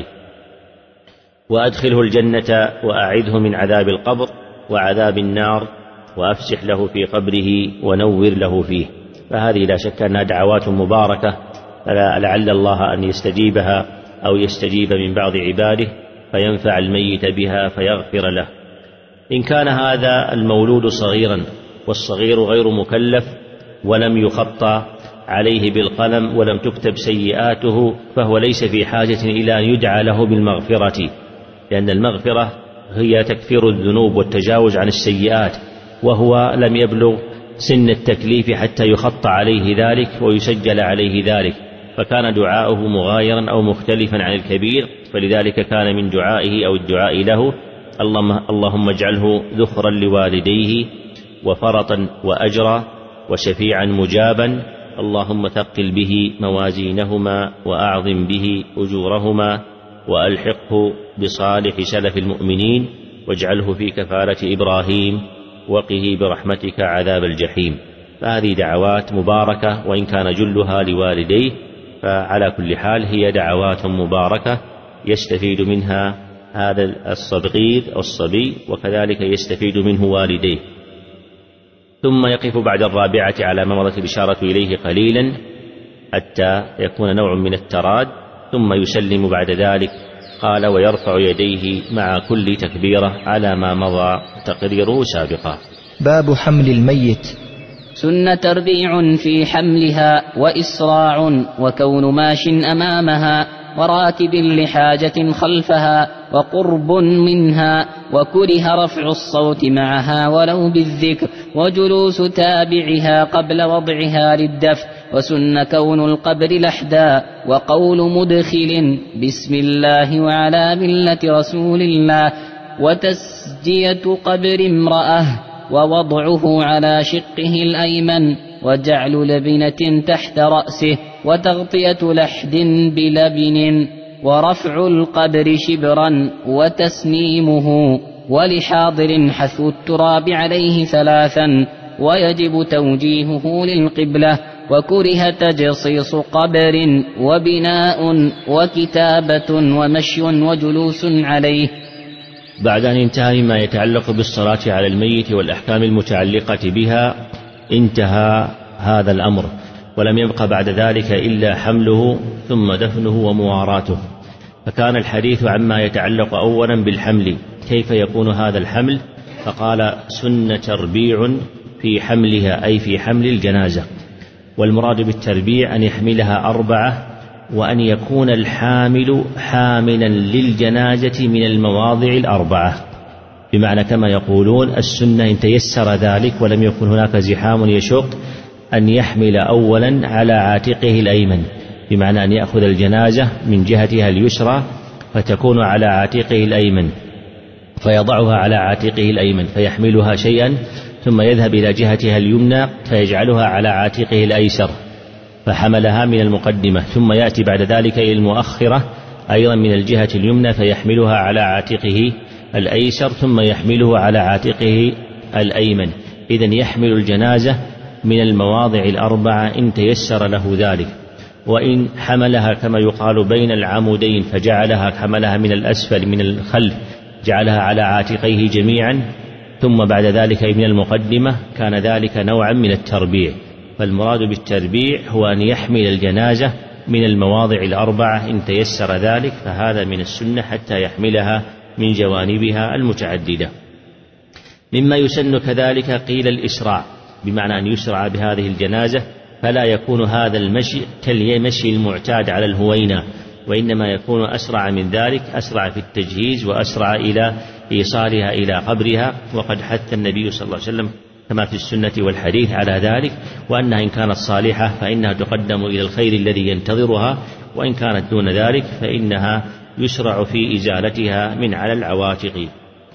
وأدخله الجنة وأعذه من عذاب القبر وعذاب النار، وأفسح له في قبره ونور له فيه. فهذه لا شك أنها دعوات مباركة، لعل الله أن يستجيبها أو يستجيب من بعض عباده فينفع الميت بها فيغفر له. إن كان هذا المولود صغيرا والصغير غير مكلف ولم يخطى عليه بالقلم ولم تكتب سيئاته، فهو ليس في حاجة إلى أن يدعى له بالمغفرة، لأن المغفرة هي تكفير الذنوب والتجاوز عن السيئات، وهو لم يبلغ سن التكليف حتى يخطى عليه ذلك ويسجل عليه ذلك، فكان دعاؤه مغايرا أو مختلفا عن الكبير، فلذلك كان من دعائه أو الدعاء له اللهم اجعله ذخرا لوالديه وفرطا وأجرا وشفيعا مجابا، اللهم ثقل به موازينهما وأعظم به أجورهما، وألحقه بصالح سلف المؤمنين، واجعله في كفالة إبراهيم، وقه برحمتك عذاب الجحيم. فهذه دعوات مباركة، وإن كان جلها لوالديه، فعلى كل حال هي دعوات مباركة يستفيد منها هذا الصغير أو الصبي، وكذلك يستفيد منه والديه. ثم يقف بعد الرابعة على ما مضت الإشارة إليه قليلا حتى يكون نوع من التراد، ثم يسلم بعد ذلك. قال ويرفع يديه مع كل تكبيرة على ما مضى تقريره سابقا. باب حمل الميت. سن تربيع في حملها وإسراع، وكون ماش أمامها وراكب لحاجة خلفها وقرب منها، وكره رفع الصوت معها ولو بالذكر، وجلوس تابعها قبل وضعها للدفع، وسن كون القبر لحدا، وقول مدخل بسم الله وعلى ملة رسول الله، وتسجية قبر امرأة، ووضعه على شقه الأيمن، وجعل لبنة تحت رأسه، وتغطية لحد بلبن، ورفع القبر شبرا وتسنيمه، ولحاضر حثو التراب عليه ثلاثا، ويجب توجيهه للقبلة، وكره تجصيص قبر، وبناء، وكتابة، ومشي، وجلوس عليه. بعد أن انتهى مما يتعلق بالصلاة على الميت والأحكام المتعلقة بها انتهى هذا الأمر، ولم يبق بعد ذلك إلا حمله ثم دفنه ومواراته. فكان الحديث عما يتعلق أولا بالحمل، كيف يكون هذا الحمل؟ فقال سن تربيع في حملها، أي في حمل الجنازة. والمراد بالتربيع أن يحملها أربعة، وأن يكون الحامل حاملا للجنازة من المواضع الأربعة، بمعنى كما يقولون السنة إن تيسر ذلك ولم يكن هناك زحام يشق أن يحمل أولا على عاتقه الأيمن، بمعنى أن يأخذ الجنازة من جهتها اليسرى فتكون على عاتقه الأيمن، فيضعها على عاتقه الأيمن فيحملها شيئا، ثم يذهب إلى جهتها اليمنى فيجعلها على عاتقه الأيسر فحملها من المقدمة، ثم يأتي بعد ذلك إلى المؤخرة أيضا من الجهة اليمنى فيحملها على عاتقه الأيسر، ثم يحمله على عاتقه الأيمن. إذن يحمل الجنازة من المواضع الأربعة إن تيسر له ذلك. وإن حملها كما يقال بين العمودين فجعلها حملها من الأسفل من الخلف جعلها على عاتقيه جميعا ثم بعد ذلك من المقدمة، كان ذلك نوعا من التربيع. فالمراد بالتربيع هو أن يحمل الجنازة من المواضع الأربعة إن تيسر ذلك، فهذا من السنة حتى يحملها من جوانبها المتعددة. مما يسن كذلك قيل الإسراع، بمعنى أن يسرع بهذه الجنازة، فلا يكون هذا المشي كالمشي المعتاد على الهوينة، وإنما يكون أسرع من ذلك، أسرع في التجهيز وأسرع إلى إيصالها إلى قبرها. وقد حث النبي صلى الله عليه وسلم كما في السنة والحديث على ذلك، وأنها إن كانت صالحة فإنها تقدم إلى الخير الذي ينتظرها، وإن كانت دون ذلك فإنها يسرع في إزالتها من على العواتق.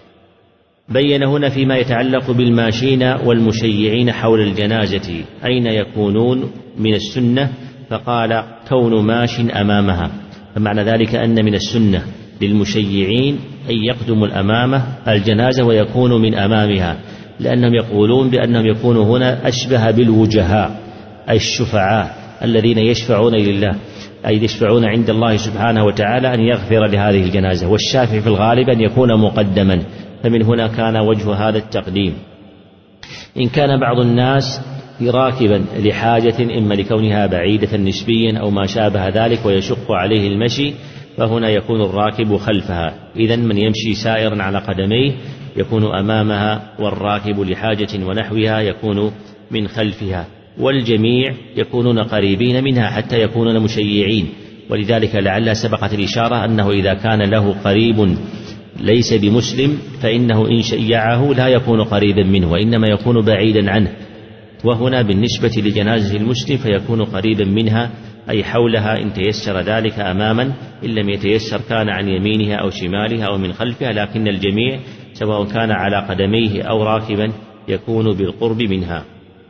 بين هنا فيما يتعلق بالماشين والمشيعين حول الجنازة أين يكونون من السنة، فقال كون ماش أمامها، فمعنى ذلك أن من السنة للمشيعين أن يقدموا الأمامة الجنازة ويكونوا من أمامها، لأنهم يقولون بأنهم يكونوا هنا أشبه بالوجهاء أي الشفعاء الذين يشفعون لله، أي يشفعون عند الله سبحانه وتعالى أن يغفر لهذه الجنازة، والشافع في الغالب أن يكون مقدما، فمن هنا كان وجه هذا التقديم. إن كان بعض الناس راكبا لحاجة إما لكونها بعيدة نسبيا أو ما شابه ذلك ويشق عليه المشي، فهنا يكون الراكب خلفها. إذن من يمشي سائرا على قدميه يكون أمامها، والراكب لحاجة ونحوها يكون من خلفها، والجميع يكونون قريبين منها حتى يكونون مشيعين. ولذلك لعل سبقت الإشارة أنه إذا كان له قريب ليس بمسلم فإنه إن شيعه لا يكون قريبا منه وإنما يكون بعيدا عنه، وهنا بالنسبة لجنازة المسلم فيكون قريبا منها أي حولها إن تيسر ذلك أماما، إن لم يتيسر كان عن يمينها أو شمالها أو من خلفها، لكن الجميع سواء كان على قدميه أو راكبا يكون بالقرب منها.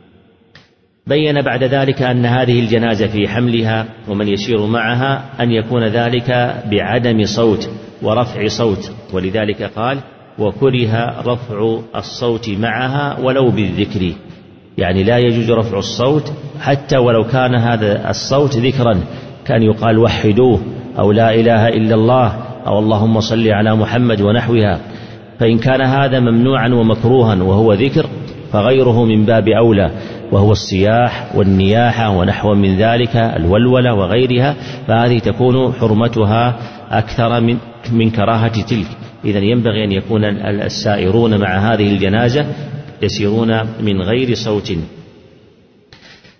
بين بعد ذلك أن هذه الجنازة في حملها ومن يسير معها أن يكون ذلك بعدم صوت ورفع صوت، ولذلك قال وكره رفع الصوت معها ولو بالذكر، يعني لا يجوز رفع الصوت حتى ولو كان هذا الصوت ذكرا، كان يقال وحدوه أو لا إله إلا الله أو اللهم صل على محمد ونحوها. فإن كان هذا ممنوعا ومكروها وهو ذكر فغيره من باب أولى، وهو الصياح والنياحة ونحو من ذلك الولولة وغيرها، فهذه تكون حرمتها أكثر من, من كراهة تلك. إذن ينبغي أن يكون السائرون مع هذه الجنازة يسيرون من غير صوت.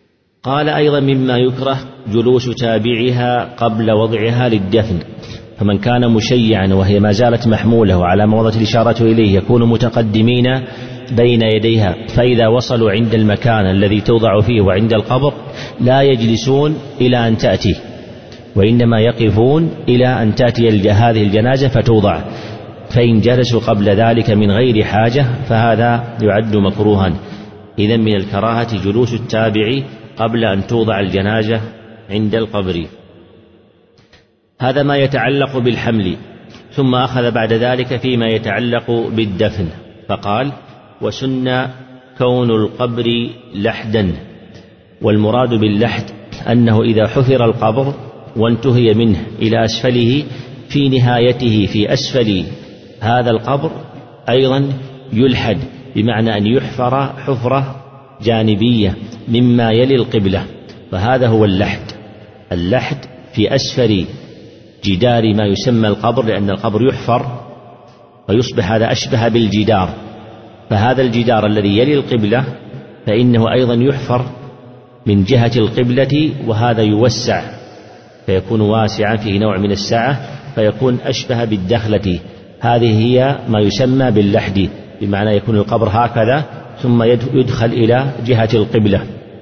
قال أيضا مما يكره جلوس تابعها قبل وضعها للدفن، فمن كان مشيعا وهي ما زالت محمولة وعلى ما وضعت الإشارة إليه يكون متقدمين بين يديها، فإذا وصلوا عند المكان الذي توضع فيه وعند القبر لا يجلسون إلى أن تأتي، وإنما يقفون إلى أن تأتي هذه الجنازة فتوضع، فإن جلسوا قبل ذلك من غير حاجة فهذا يعد مكروها. إذن من الكراهة جلوس التابع قبل أن توضع الجنازة عند القبر. هذا ما يتعلق بالحمل. ثم أخذ بعد ذلك فيما يتعلق بالدفن فقال: وسن كون القبر لحدا. والمراد باللحد أنه إذا حفر القبر وانتهي منه إلى أسفله في نهايته في أسفل هذا القبر أيضا يلحد، بمعنى أن يحفر حفرة جانبية مما يلي القبلة، فهذا هو اللحد. اللحد في أسفل جدار ما يسمى القبر، لأن القبر يحفر فيصبح هذا أشبه بالجدار، فهذا الجدار الذي يلي القبلة فإنه أيضا يحفر من جهة القبلة، وهذا يوسع فيكون واسعا فيه نوع من السعة فيكون أشبه بالدخلة. هذه هي ما يسمى باللحد، بمعنى يكون القبر هكذا ثم يدخل إلى جهة القبلة،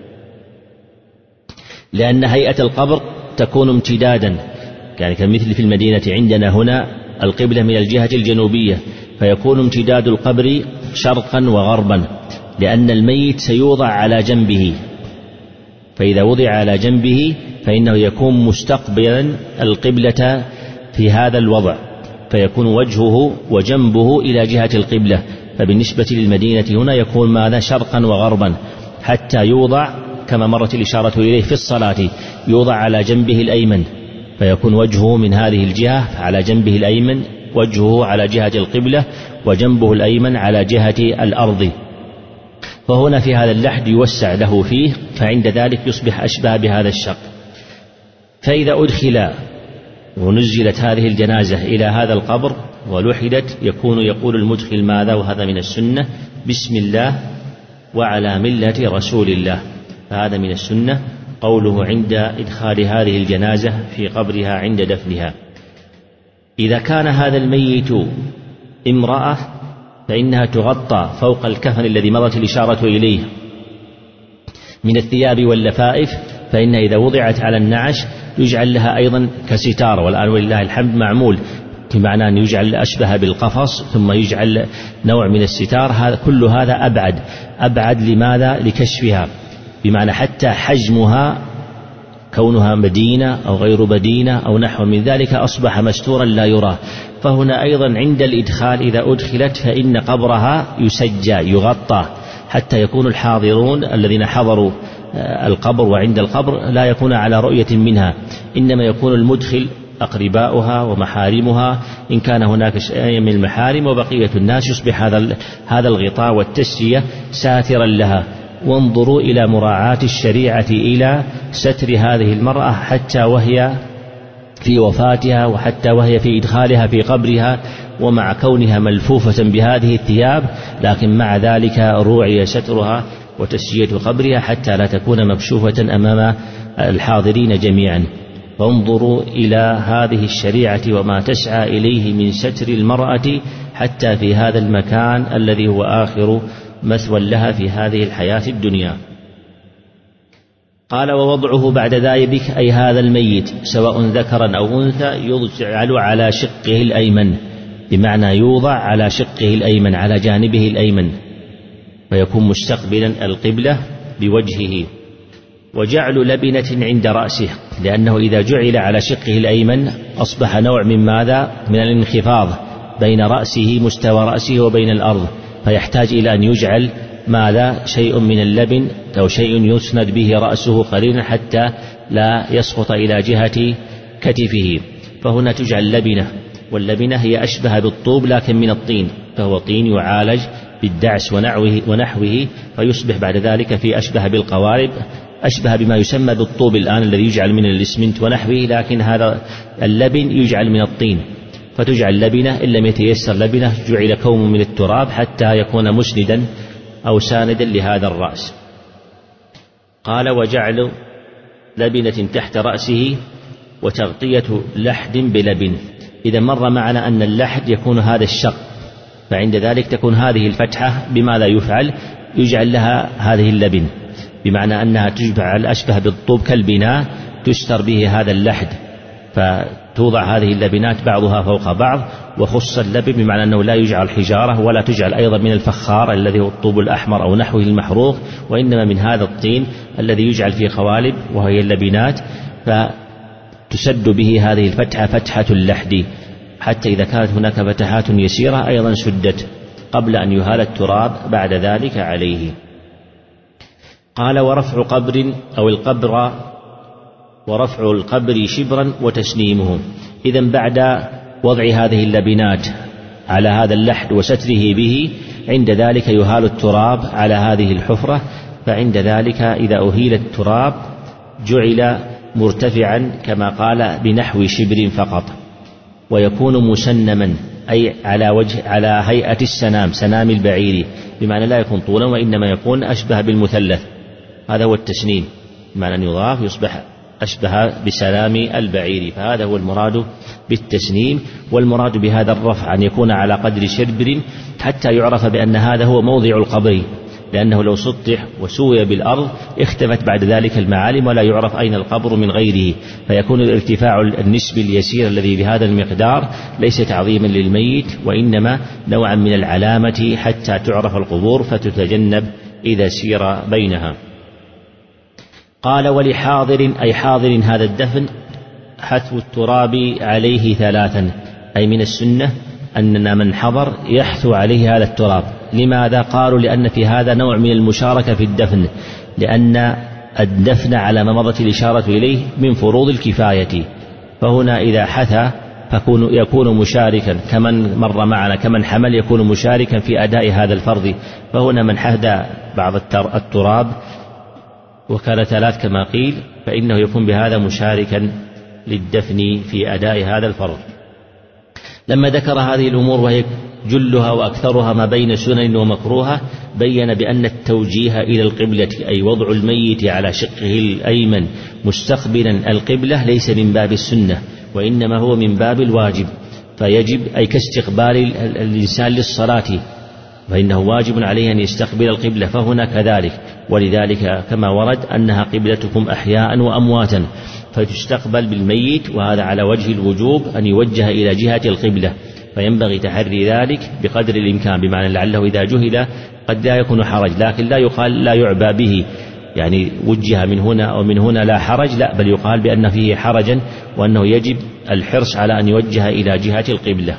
لأن هيئة القبر تكون امتدادا، يعني كمثل في المدينة عندنا هنا القبلة من الجهة الجنوبية، فيكون امتداد القبر شرقا وغربا، لأن الميت سيوضع على جنبه، فإذا وضع على جنبه فإنه يكون مستقبلا القبلة في هذا الوضع، فيكون وجهه وجنبه إلى جهة القبلة. فبالنسبة للمدينة هنا يكون ماذا؟ شرقا وغربا، حتى يوضع كما مرت الإشارة إليه في الصلاة، يوضع على جنبه الأيمن، فيكون وجهه من هذه الجهة على جنبه الأيمن، وجهه على جهة القبلة، وجنبه الأيمن على جهة الأرض. فهنا في هذا اللحد يوسع له فيه، فعند ذلك يصبح أشبه بهذا الشق. فإذا أدخل ونزلت هذه الجنازة إلى هذا القبر ولحدت يكون يقول المدخل ماذا؟ وهذا من السنة: بسم الله وعلى ملة رسول الله. فهذا من السنة قوله عند إدخال هذه الجنازة في قبرها عند دفنها. إذا كان هذا الميت امرأة فإنها تغطى فوق الكفن الذي مضت الإشارة إليه من الثياب واللفائف، فإن إذا وضعت على النعش يجعل لها أيضا كستار، والآن ولله الحمد معمول، بمعنى أن يجعل أشبه بالقفص ثم يجعل نوع من الستار. هذا كل هذا أبعد أبعد لماذا؟ لكشفها، بمعنى حتى حجمها كونها مدينة أو غير مدينة أو نحو من ذلك أصبح مستورا لا يراه. فهنا أيضا عند الإدخال إذا أدخلت فإن قبرها يسجى يغطى، حتى يكون الحاضرون الذين حضروا القبر وعند القبر لا يكون على رؤية منها، إنما يكون المدخل أقرباؤها ومحارمها إن كان هناك شيء من المحارم، وبقية الناس يصبح هذا هذا الغطاء والتسجية ساترا لها. وانظروا إلى مراعاة الشريعة إلى ستر هذه المرأة حتى وهي في وفاتها وحتى وهي في إدخالها في قبرها، ومع كونها ملفوفة بهذه الثياب لكن مع ذلك روعي سترها وتسجية قبرها حتى لا تكون مكشوفة أمام الحاضرين جميعا. فانظروا إلى هذه الشريعة وما تسعى إليه من ستر المرأة حتى في هذا المكان الذي هو آخر مثوى لها في هذه الحياة الدنيا. قال: ووضعه بعد ذلك أي هذا الميت سواء ذكرا أو أنثى يجعل على شقه الأيمن، بمعنى يوضع على شقه الأيمن على جانبه الأيمن، فيكون مستقبلا القبلة بوجهه. وجعل لبنة عند رأسه، لأنه إذا جعل على شقه الأيمن أصبح نوع من ماذا؟ من الانخفاض بين رأسه مستوى رأسه وبين الأرض، فيحتاج إلى أن يجعل ماذا؟ شيء من اللبن أو شيء يسند به رأسه قليلا حتى لا يسقط إلى جهة كتفه. فهنا تجعل لبنة، واللبنة هي أشبه بالطوب لكن من الطين، فهو طين يعالج بالدعس ونحوه, ونحوه فيصبح بعد ذلك في أشبه بالقوارب، أشبه بما يسمى بالطوب الآن الذي يجعل من الإسمنت ونحوه، لكن هذا اللبن يجعل من الطين، فتجعل لبنة. إن لم يتيسر لبنة جعل كوم من التراب حتى يكون مسندا أو ساندا لهذا الرأس. قال وجعل لبنة تحت رأسه وتغطية لحد بلبن. إذا مر معنا أن اللحد يكون هذا الشق، فعند ذلك تكون هذه الفتحة بما لا يفعل يجعل لها هذه اللبن، بمعنى أنها تجعل أشبه بالطوب كالبناء تستر به هذا اللحد، فتوضع هذه اللبنات بعضها فوق بعض، وخص اللبن بمعنى أنه لا يجعل حجارة ولا تجعل أيضا من الفخار الذي هو الطوب الأحمر أو نحوه المحروق، وإنما من هذا الطين الذي يجعل في قوالب وهي اللبنات، فتسد به هذه الفتحة فتحة اللحد، حتى إذا كانت هناك فتحات يسيرة أيضا سدت قبل أن يهال التراب بعد ذلك عليه. قال ورفع قبر أو القبر ورفع القبر شبرا وتسنيمه. إذن بعد وضع هذه اللبنات على هذا اللحد وستره به، عند ذلك يهال التراب على هذه الحفرة، فعند ذلك إذا أهيل التراب جعل مرتفعا كما قال بنحو شبر فقط، ويكون مسنما أي على وجه على هيئة السنام سنام البعير، بمعنى لا يكون طولا وإنما يكون أشبه بالمثلث، هذا هو التسنيم، بمعنى أن يضاف يصبح أشبه بسلام البعير، فهذا هو المراد بالتسنيم. والمراد بهذا الرفع أن يكون على قدر شبر حتى يعرف بأن هذا هو موضع القبر، لأنه لو سطح وسوي بالأرض اختفت بعد ذلك المعالم ولا يعرف أين القبر من غيره، فيكون الارتفاع النسبي اليسير الذي بهذا المقدار ليس تعظيما للميت، وإنما نوعا من العلامة حتى تعرف القبور فتتجنب إذا سير بينها. قال ولحاضر أي حاضر هذا الدفن حثو التراب عليه ثلاثا، أي من السنة أننا من حضر يحثو عليه هذا التراب. لماذا؟ قالوا لأن في هذا نوع من المشاركة في الدفن، لأن الدفن على ما مضت الإشارة إليه من فروض الكفاية، فهنا إذا حثى فكون يكون مشاركا كمن مر معنا، كمن حمل يكون مشاركا في أداء هذا الفرض، فهنا من حثى بعض التراب وكان ثلاث كما قيل فإنه يكون بهذا مشاركا للدفن في أداء هذا الفرض. لما ذكر هذه الأمور وهي جلها وأكثرها ما بين سنن ومكروهة، بين بأن التوجيه إلى القبلة أي وضع الميت على شقه الأيمن مستقبلا القبلة ليس من باب السنة، وإنما هو من باب الواجب، فيجب أي كاستقبال الإنسان للصلاة فإنه واجب عليه أن يستقبل القبلة، فهنا كذلك. ولذلك كما ورد أنها قبلتكم أحياء وأمواتا، فتستقبل بالميت، وهذا على وجه الوجوب أن يوجه إلى جهة القبلة، فينبغي تحري ذلك بقدر الإمكان، بمعنى لعله إذا جهل قد لا يكون حرج، لكن لا يقال لا يعبى به، يعني وجه من هنا أو من هنا لا حرج، لا، بل يقال بأن فيه حرجا وأنه يجب الحرص على أن يوجه إلى جهة القبلة.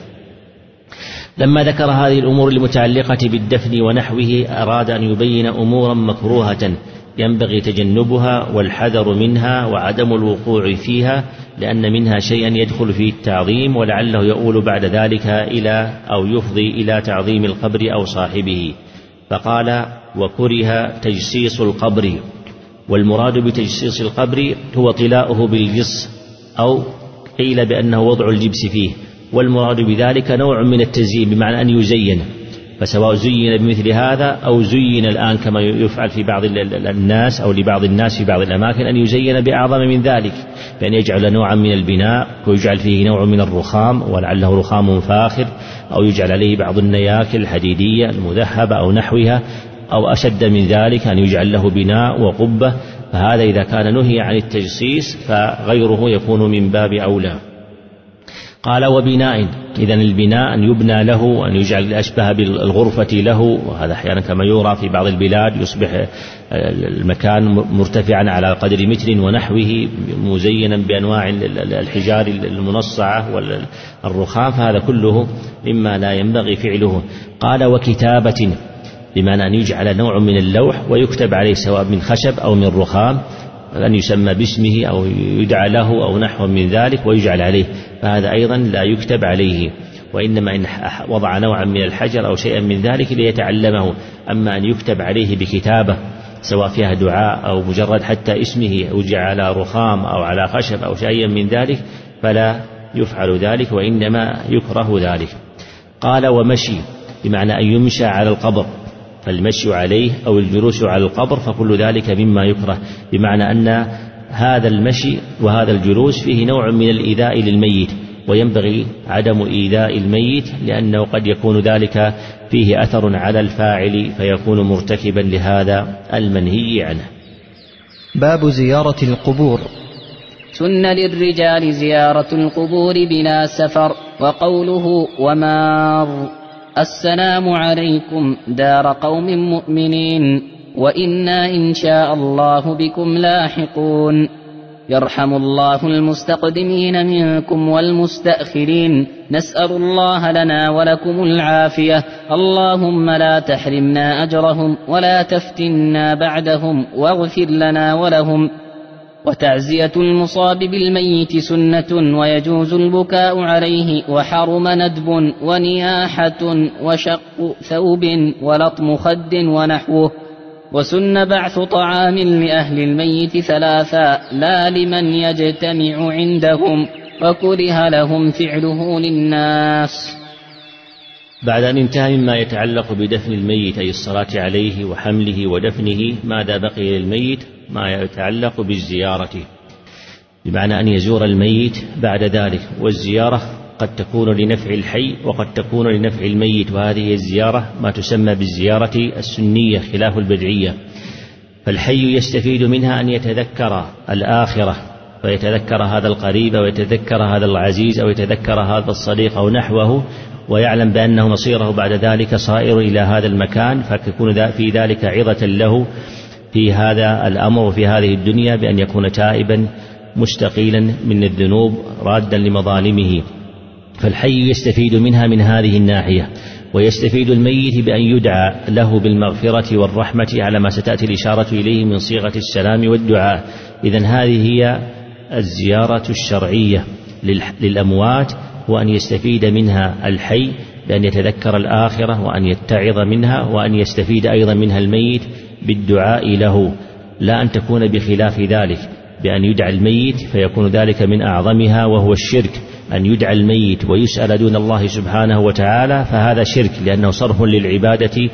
لما ذكر هذه الأمور المتعلقة بالدفن ونحوه أراد أن يبين أمورا مكروهة ينبغي تجنبها والحذر منها وعدم الوقوع فيها، لأن منها شيئا يدخل فيه التعظيم ولعله يؤول بعد ذلك إلى أو يفضي إلى تعظيم القبر أو صاحبه. فقال وكره تجسيس القبر، والمراد بتجسيس القبر هو طلاؤه بالجص، أو قيل بأنه وضع الجبس فيه، والمراد بذلك نوع من التزيين بمعنى أن يزين، فسواء زين بمثل هذا أو زين الآن كما يفعل في بعض الناس أو لبعض الناس في بعض الأماكن أن يزين بأعظم من ذلك، بأن يجعل نوعا من البناء ويجعل فيه نوع من الرخام ولعله رخام فاخر، أو يجعل عليه بعض النياكل الحديدية المذهبة أو نحوها، أو أشد من ذلك أن يجعل له بناء وقبة، فهذا إذا كان نهي عن التجسيس فغيره يكون من باب أولى. قال وبناء، إذن البناء أن يبنى له وأن يجعل أشبه بالغرفة له، وهذا أحيانا كما يرى في بعض البلاد يصبح المكان مرتفعا على قدر متر ونحوه مزينا بأنواع الحجار المنصعة والرخام، فهذا كله مما لا ينبغي فعله. قال وكتابة، بمعنى أن يجعل نوع من اللوح ويكتب عليه سواء من خشب أو من رخام، أن يسمى باسمه أو يدعى له أو نحو من ذلك ويجعل عليه، فهذا أيضا لا يكتب عليه، وإنما إن وضع نوعا من الحجر أو شيئا من ذلك ليتعلمه. أما أن يكتب عليه بكتابة سواء فيها دعاء أو مجرد حتى اسمه يوجع على رخام أو على خشب أو شيئا من ذلك فلا يفعل ذلك، وإنما يكره ذلك. قال ومشي، بمعنى أن يمشى على القبر، فالمشي عليه أو الجلوس على القبر فكل ذلك مما يكره، بمعنى أن هذا المشي وهذا الجلوس فيه نوع من الإيذاء للميت، وينبغي عدم إيذاء الميت لأنه قد يكون ذلك فيه أثر على الفاعل فيكون مرتكبا لهذا المنهي عنه. باب زيارة القبور. سن للرجال زيارة القبور بلا سفر. وقوله ومار السلام عليكم دار قوم مؤمنين وإنا إن شاء الله بكم لاحقون. يرحم الله المستقدمين منكم والمستأخرين. نسأل الله لنا ولكم العافية. اللهم لا تحرمنا أجرهم ولا تفتنا بعدهم واغفر لنا ولهم. وتعزية المصاب بالميت سنة ويجوز البكاء عليه، وحرم ندب ونياحة وشق ثوب ولطم خد ونحوه. وسن بعث طعام لأهل الميت ثلاثا لا لمن يجتمع عندهم، وكره لهم فعله للناس. بعد أن انتهى مما يتعلق بدفن الميت أي الصلاة عليه وحمله ودفنه، ماذا بقي للميت؟ ما يتعلق بالزيارة، بمعنى أن يزور الميت بعد ذلك. والزيارة قد تكون لنفع الحي وقد تكون لنفع الميت، وهذه الزيارة ما تسمى بالزيارة السنية خلاف البدعية. فالحي يستفيد منها أن يتذكر الآخرة، ويتذكر هذا القريب ويتذكر هذا العزيز أو يتذكر هذا الصديق أو نحوه، ويعلم بأنه مصيره بعد ذلك صائر إلى هذا المكان، فتكون في ذلك عظة له في هذا الأمر وفي هذه الدنيا، بأن يكون تائبا مستقيلا من الذنوب رادا لمظالمه. فالحي يستفيد منها من هذه الناحية. ويستفيد الميت بأن يدعى له بالمغفرة والرحمة على ما ستأتي الإشارة إليه من صيغة السلام والدعاء. إذن هذه هي الزيارة الشرعية للأموات، وأن يستفيد منها الحي بأن يتذكر الآخرة وأن يتعظ منها، وأن يستفيد أيضا منها الميت بالدعاء له، لا أن تكون بخلاف ذلك بأن يدعى الميت فيكون ذلك من أعظمها وهو الشرك. أن يدعى الميت ويسأل دون الله سبحانه وتعالى فهذا شرك، لأنه صرف للعبادة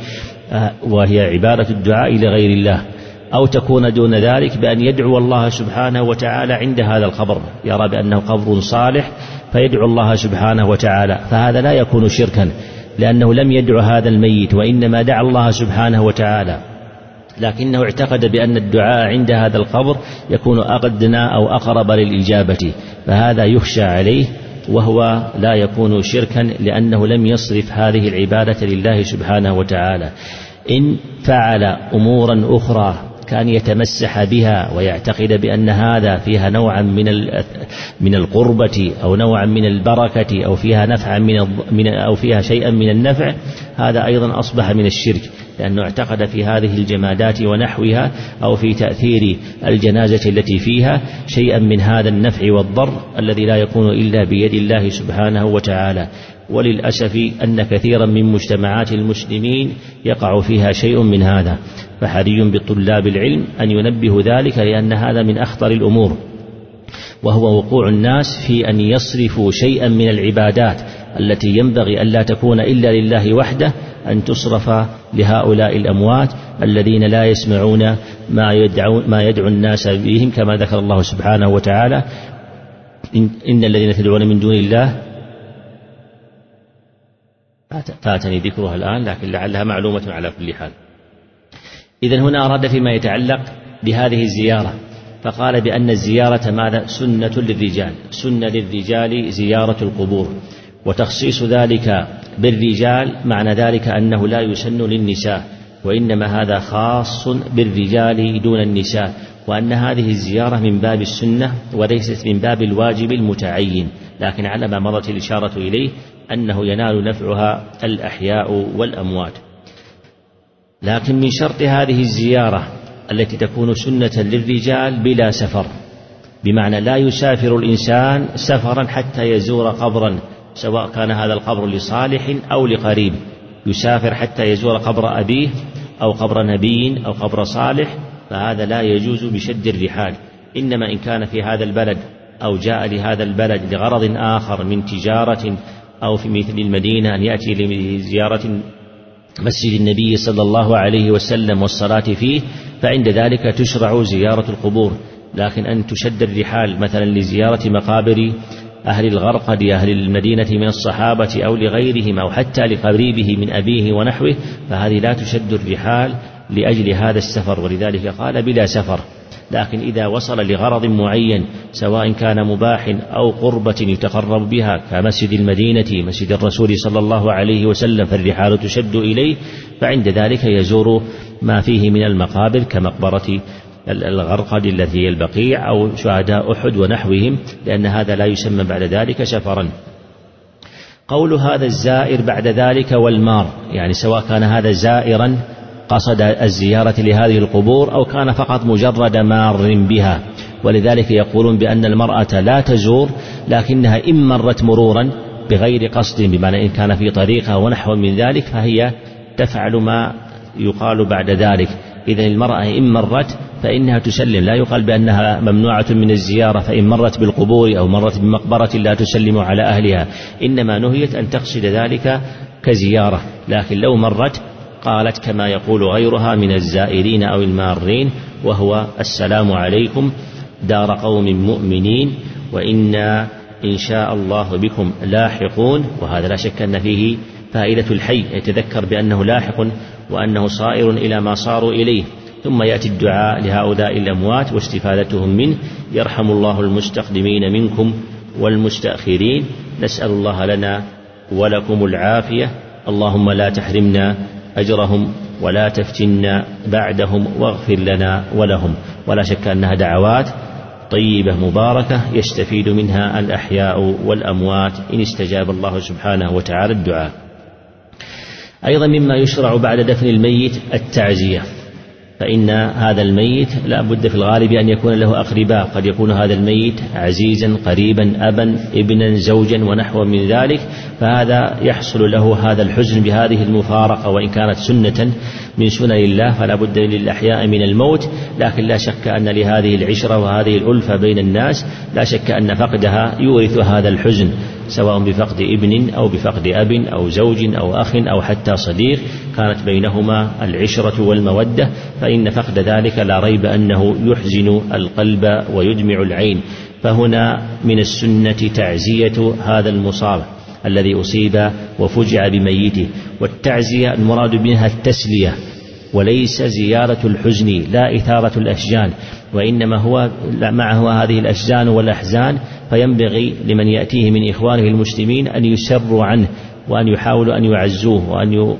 وهي عبادة الدعاء لغير الله. أو تكون دون ذلك بأن يدعو الله سبحانه وتعالى عند هذا القبر، يرى بأنه قبر صالح فيدعو الله سبحانه وتعالى، فهذا لا يكون شركا، لأنه لم يدعو هذا الميت وإنما دعا الله سبحانه وتعالى، لكنه اعتقد بأن الدعاء عند هذا القبر يكون أقدنا أو أقرب للإجابة، فهذا يخشى عليه وهو لا يكون شركا، لأنه لم يصرف هذه العبادة لله سبحانه وتعالى. إن فعل أمورا أخرى كان يتمسح بها ويعتقد بأن هذا فيها نوعا من من القربة أو نوعا من البركة أو فيها نفعا من أو فيها شيئا من النفع، هذا أيضا أصبح من الشرك، لأنه اعتقد في هذه الجمادات ونحوها أو في تأثير الجنازة التي فيها شيئا من هذا النفع والضر الذي لا يكون إلا بيد الله سبحانه وتعالى. وللأسف أن كثيرا من مجتمعات المسلمين يقع فيها شيء من هذا، فحري بطلاب العلم أن ينبه ذلك، لأن هذا من أخطر الأمور، وهو وقوع الناس في أن يصرفوا شيئا من العبادات التي ينبغي أن لا تكون إلا لله وحده، أن تصرف لهؤلاء الأموات الذين لا يسمعون ما يدعو, ما يدعو الناس بهم، كما ذكر الله سبحانه وتعالى إن, إن الذين تدعون من دون الله فاتني ذكرها الآن، لكن لعلها معلومة على كل حال. إذن هنا أراد فيما يتعلق بهذه الزيارة، فقال بأن الزيارة ماذا؟ سنة للرجال، سنة للرجال زيارة القبور، وتخصيص ذلك بالرجال معنى ذلك أنه لا يسن للنساء، وإنما هذا خاص بالرجال دون النساء، وأن هذه الزيارة من باب السنة وليست من باب الواجب المتعين، لكن على ما مضت الإشارة إليه أنه ينال نفعها الأحياء والأموات. لكن من شرط هذه الزيارة التي تكون سنة للرجال بلا سفر، بمعنى لا يسافر الإنسان سفرا حتى يزور قبرا، سواء كان هذا القبر لصالح أو لقريب، يسافر حتى يزور قبر أبيه أو قبر نبي أو قبر صالح، فهذا لا يجوز بشد الرحال. إنما إن كان في هذا البلد أو جاء لهذا البلد لغرض آخر من تجارة أو في مثل المدينة أن يأتي لزيارة مسجد النبي صلى الله عليه وسلم والصلاة فيه، فعند ذلك تشرع زيارة القبور. لكن أن تشد الرحال مثلا لزيارة مقابر أهل الغرقد أهل المدينة من الصحابة أو لغيرهم أو حتى لقريبه من أبيه ونحوه، فهذه لا تشد الرحال لأجل هذا السفر، ولذلك قال بلا سفر. لكن إذا وصل لغرض معين سواء كان مباح أو قربة يتقرب بها كمسجد المدينة مسجد الرسول صلى الله عليه وسلم، فالرحال تشد إليه، فعند ذلك يزور ما فيه من المقابر كمقبرة الغرقد التي هي البقيع أو شهداء أحد ونحوهم، لأن هذا لا يسمى بعد ذلك سفرا. قول هذا الزائر بعد ذلك والمار، يعني سواء كان هذا زائرا قصد الزيارة لهذه القبور أو كان فقط مجرد مار بها، ولذلك يقولون بأن المرأة لا تزور لكنها إن مرت مرورا بغير قصد، بمعنى إن كان في طريقها ونحو من ذلك فهي تفعل ما يقال بعد ذلك. إذن المرأة إن مرت فإنها تسلم، لا يقال بأنها ممنوعة من الزيارة فإن مرت بالقبور أو مرت بمقبرة لا تسلم على أهلها، إنما نهيت أن تقصد ذلك كزيارة. لكن لو مرت قالت كما يقول غيرها من الزائرين أو المارين، وهو السلام عليكم دار قوم مؤمنين وإنا إن شاء الله بكم لاحقون. وهذا لا شك أن فيه فائدة الحي، يتذكر بأنه لاحق وأنه صائر إلى ما صاروا إليه، ثم يأتي الدعاء لهؤلاء الأموات واستفادتهم منه. يرحم الله المستقدمين منكم والمستأخرين، نسأل الله لنا ولكم العافية، اللهم لا تحرمنا أجرهم ولا تفتنا بعدهم واغفر لنا ولهم. ولا شك أنها دعوات طيبة مباركة يستفيد منها الأحياء والأموات إن استجاب الله سبحانه وتعالى الدعاء. أيضا مما يشرع بعد دفن الميت التعزية، فإن هذا الميت لا بد في الغالب أن يكون له أقرباء، قد يكون هذا الميت عزيزا قريبا أبا ابنا زوجا ونحو من ذلك، فهذا يحصل له هذا الحزن بهذه المفارقة، وإن كانت سنة من سنن الله فلا بد للأحياء من الموت. لكن لا شك أن لهذه العشرة وهذه الألفة بين الناس لا شك أن فقدها يورث هذا الحزن، سواء بفقد ابن أو بفقد أب أو زوج أو أخ أو حتى صديق كانت بينهما العشرة والمودة، فإن فقد ذلك لا ريب أنه يحزن القلب ويدمع العين. فهنا من السنة تعزية هذا المصاب الذي أصيب وفجع بميته، والتعزية المراد منها التسلية وليس زيارة الحزن، لا إثارة الأشجان، وإنما هو معه هذه الأشجان والأحزان، فينبغي لمن يأتيه من إخوانه المسلمين أن يسروا عنه وأن يحاولوا أن يعزوه وأن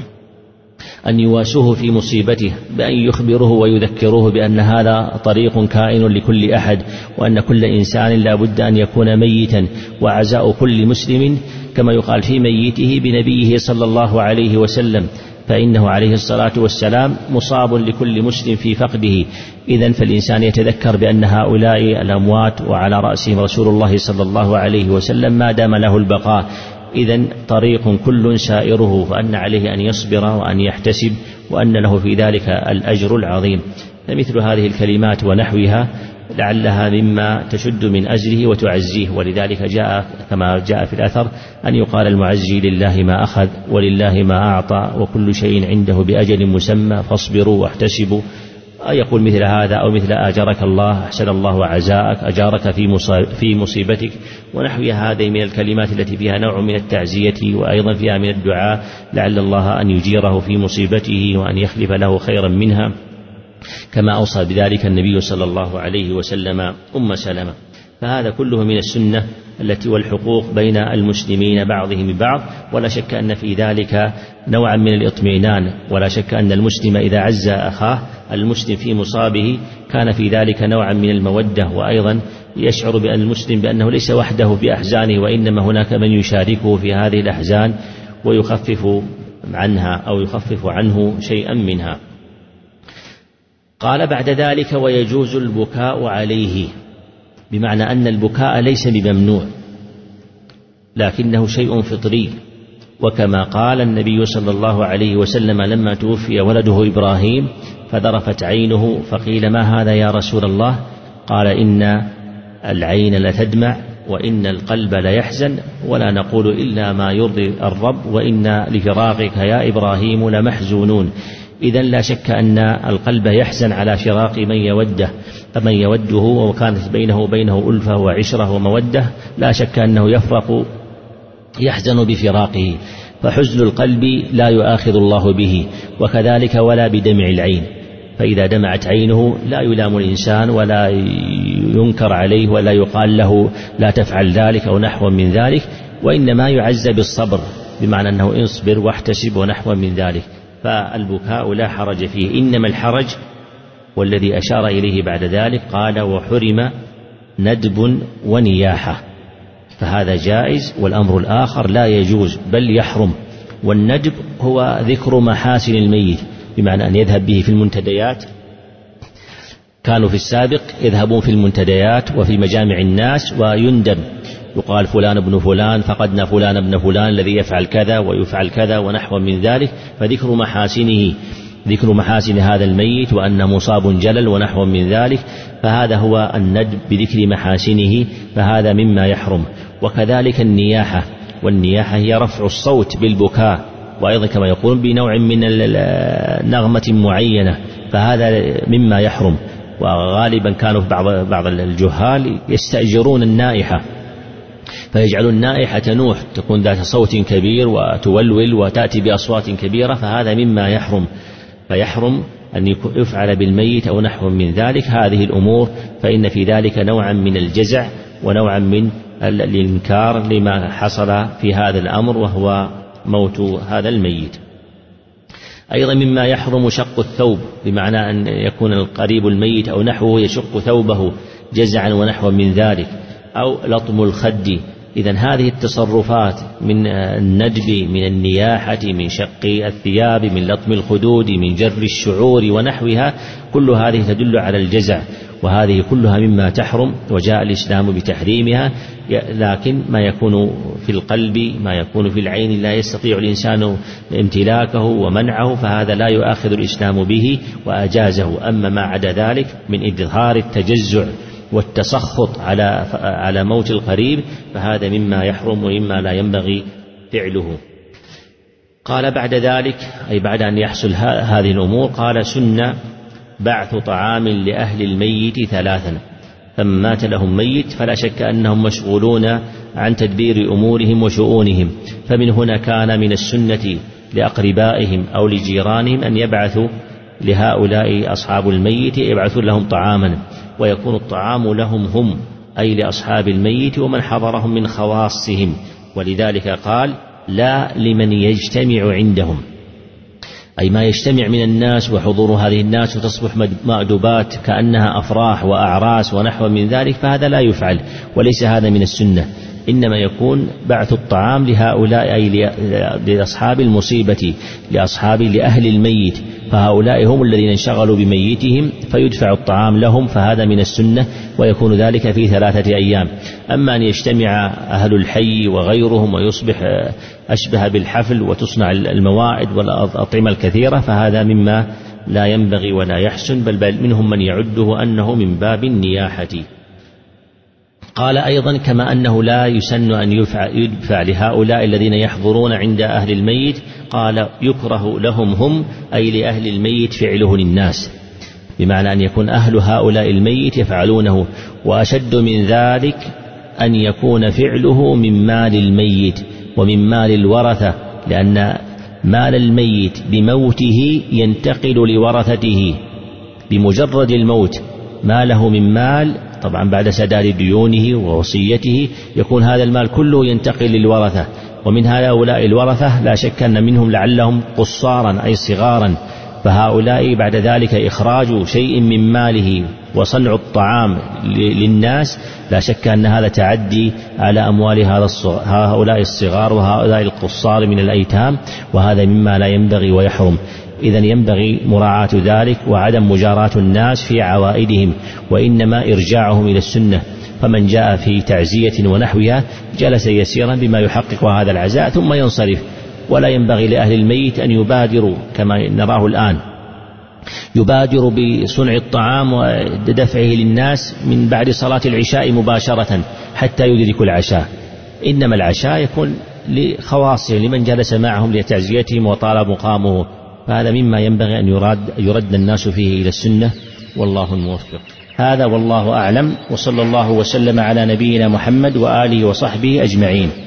أن يواسوه في مصيبته، بأن يخبروه ويذكروه بأن هذا طريق كائن لكل أحد، وأن كل إنسان لا بد أن يكون ميتا، وعزاء كل مسلم كما يقال في ميته بنبيه صلى الله عليه وسلم، فإنه عليه الصلاة والسلام مصاب لكل مسلم في فقده. إذن فالإنسان يتذكر بأن هؤلاء الأموات وعلى رأسهم رسول الله صلى الله عليه وسلم ما دام له البقاء، إذن طريق كل سائره، فأن عليه أن يصبر وأن يحتسب وأن له في ذلك الأجر العظيم. فمثل هذه الكلمات ونحوها لعلها مما تشد من أجره وتعزيه، ولذلك جاء كما جاء في الأثر أن يقال المعزي لله ما أخذ ولله ما أعطى وكل شيء عنده بأجل مسمى فاصبروا واحتسبوا. يقول مثل هذا أو مثل آجرك الله، أحسن الله عزاءك، أجارك في مصيبتك، ونحو هذه من الكلمات التي فيها نوع من التعزية وأيضا فيها من الدعاء لعل الله أن يجيره في مصيبته وأن يخلف له خيرا منها، كما أوصى بذلك النبي صلى الله عليه وسلم أم سلمة. فهذا كله من السنة التي والحقوق بين المسلمين بعضهم ببعض، ولا شك أن في ذلك نوعا من الإطمئنان، ولا شك أن المسلم إذا عز أخاه المسلم في مصابه كان في ذلك نوعا من المودة، وأيضا يشعر بأن المسلم بأنه ليس وحده بأحزانه، وإنما هناك من يشاركه في هذه الأحزان ويخفف عنها أو يخفف عنه شيئا منها. قال بعد ذلك ويجوز البكاء عليه، بمعنى أن البكاء ليس بممنوع لكنه شيء فطري، وكما قال النبي صلى الله عليه وسلم لما توفي ولده إبراهيم فذرفت عينه فقيل ما هذا يا رسول الله؟ قال إن العين لتدمع وإن القلب ليحزن ولا نقول إلا ما يرضي الرب وإنا لفراقك يا إبراهيم لمحزونون. إذن لا شك أن القلب يحزن على فراق من يوده من يوده وكانت بينه وبينه ألفة وعشرة ومودة، لا شك أنه يفرق يحزن بفراقه، فحزن القلب لا يؤاخذ الله به، وكذلك ولا بدمع العين، فإذا دمعت عينه لا يلام الإنسان ولا ينكر عليه ولا يقال له لا تفعل ذلك أو نحو من ذلك، وإنما يعز بالصبر، بمعنى أنه اصبر واحتسب ونحو من ذلك. فالبكاء لا حرج فيه، إنما الحرج والذي أشار إليه بعد ذلك قال وحرم ندب ونياحة، فهذا جائز، والأمر الآخر لا يجوز بل يحرم. والندب هو ذكر محاسن الميت، بمعنى أن يذهب به في المنتديات، كانوا في السابق يذهبون في المنتديات وفي مجامع الناس ويندب، يقال فلان ابن فلان فقدنا فلان ابن فلان الذي يفعل كذا ويفعل كذا ونحو من ذلك، فذكر محاسنه، ذكر محاسن هذا الميت وأنه مصاب جلل ونحو من ذلك، فهذا هو الندب بذكر محاسنه، فهذا مما يحرم. وكذلك النياحة، والنياحة هي رفع الصوت بالبكاء، وأيضا كما يقول بنوع من نغمة معينة، فهذا مما يحرم. وغالبا كانوا في بعض بعض الجهال يستأجرون النائحة فيجعلون النائحة تنوح، تكون ذات صوت كبير وتولول وتأتي بأصوات كبيرة، فهذا مما يحرم، فيحرم أن يفعل بالميت أو نحو من ذلك هذه الأمور، فإن في ذلك نوعا من الجزع ونوعا من الإنكار لما حصل في هذا الأمر وهو موت هذا الميت. أيضا مما يحرم شق الثوب، بمعنى أن يكون القريب الميت أو نحوه يشق ثوبه جزعا ونحو من ذلك، أو لطم الخد. إذن هذه التصرفات من الندب، من النياحة، من شق الثياب، من لطم الخدود، من جر الشعور ونحوها، كل هذه تدل على الجزع، وهذه كلها مما تحرم، وجاء الإسلام بتحريمها. لكن ما يكون في القلب، ما يكون في العين، لا يستطيع الإنسان امتلاكه ومنعه، فهذا لا يؤاخذ الإسلام به وأجازه. أما ما عدا ذلك من إظهار التجزع والتسخط على على موت القريب، فهذا مما يحرم ومما لا ينبغي فعله. قال بعد ذلك، أي بعد أن يحصل هذه الأمور، قال سن بعث طعام لأهل الميت ثلاثا، فمن مات لهم ميت فلا شك أنهم مشغولون عن تدبير أمورهم وشؤونهم، فمن هنا كان من السنة لأقربائهم أو لجيرانهم أن يبعثوا لهؤلاء أصحاب الميت، يبعثون لهم طعاما، ويكون الطعام لهم هم، أي لأصحاب الميت ومن حضرهم من خواصهم. ولذلك قال لا لمن يجتمع عندهم، أي ما يجتمع من الناس وحضور هذه الناس وتصبح مأدبات كأنها أفراح وأعراس ونحو من ذلك، فهذا لا يفعل، وليس هذا من السنة. إنما يكون بعث الطعام لهؤلاء، أي لأصحاب المصيبة، لأصحاب لأهل الميت، فهؤلاء هم الذين انشغلوا بميتهم فيدفع الطعام لهم، فهذا من السنة، ويكون ذلك في ثلاثة أيام. أما أن يجتمع أهل الحي وغيرهم ويصبح أشبه بالحفل وتصنع الموائد والأطعمة الكثيرة، فهذا مما لا ينبغي ولا يحسن، بل منهم من يعده أنه من باب النياحة. قال أيضا كما أنه لا يسن أن يدفع لهؤلاء الذين يحضرون عند أهل الميت، قال يكره لهم هم، أي لأهل الميت فعله للناس، بمعنى أن يكون أهل هؤلاء الميت يفعلونه. وأشد من ذلك أن يكون فعله من مال الميت ومن مال الورثة، لأن مال الميت بموته ينتقل لورثته بمجرد الموت، ما له من مال طبعا بعد سداد ديونه ووصيته يكون هذا المال كله ينتقل للورثة، ومن هؤلاء الورثة لا شك أن منهم لعلهم قصارا أي صغارا، فهؤلاء بعد ذلك إخراج شيء من ماله وصنع الطعام للناس لا شك أن هذا تعدي على أموال هؤلاء الصغار وهؤلاء القصار من الأيتام، وهذا مما لا ينبغي ويحرم. إذن ينبغي مراعاة ذلك وعدم مجاراة الناس في عوائدهم، وإنما إرجاعهم إلى السنة. فمن جاء في تعزية ونحوها جلس يسيرا بما يحقق هذا العزاء ثم ينصرف، ولا ينبغي لأهل الميت أن يبادروا كما نراه الآن، يبادر بصنع الطعام ودفعه للناس من بعد صلاة العشاء مباشرة، حتى يدركوا العشاء، إنما العشاء يكون لخواصهم لمن جلس معهم لتعزيتهم وطال مقامه، فهذا مما ينبغي أن يراد, يرد الناس فيه إلى السنة، والله الموفق. هذا والله أعلم، وصلى الله وسلم على نبينا محمد وآله وصحبه أجمعين.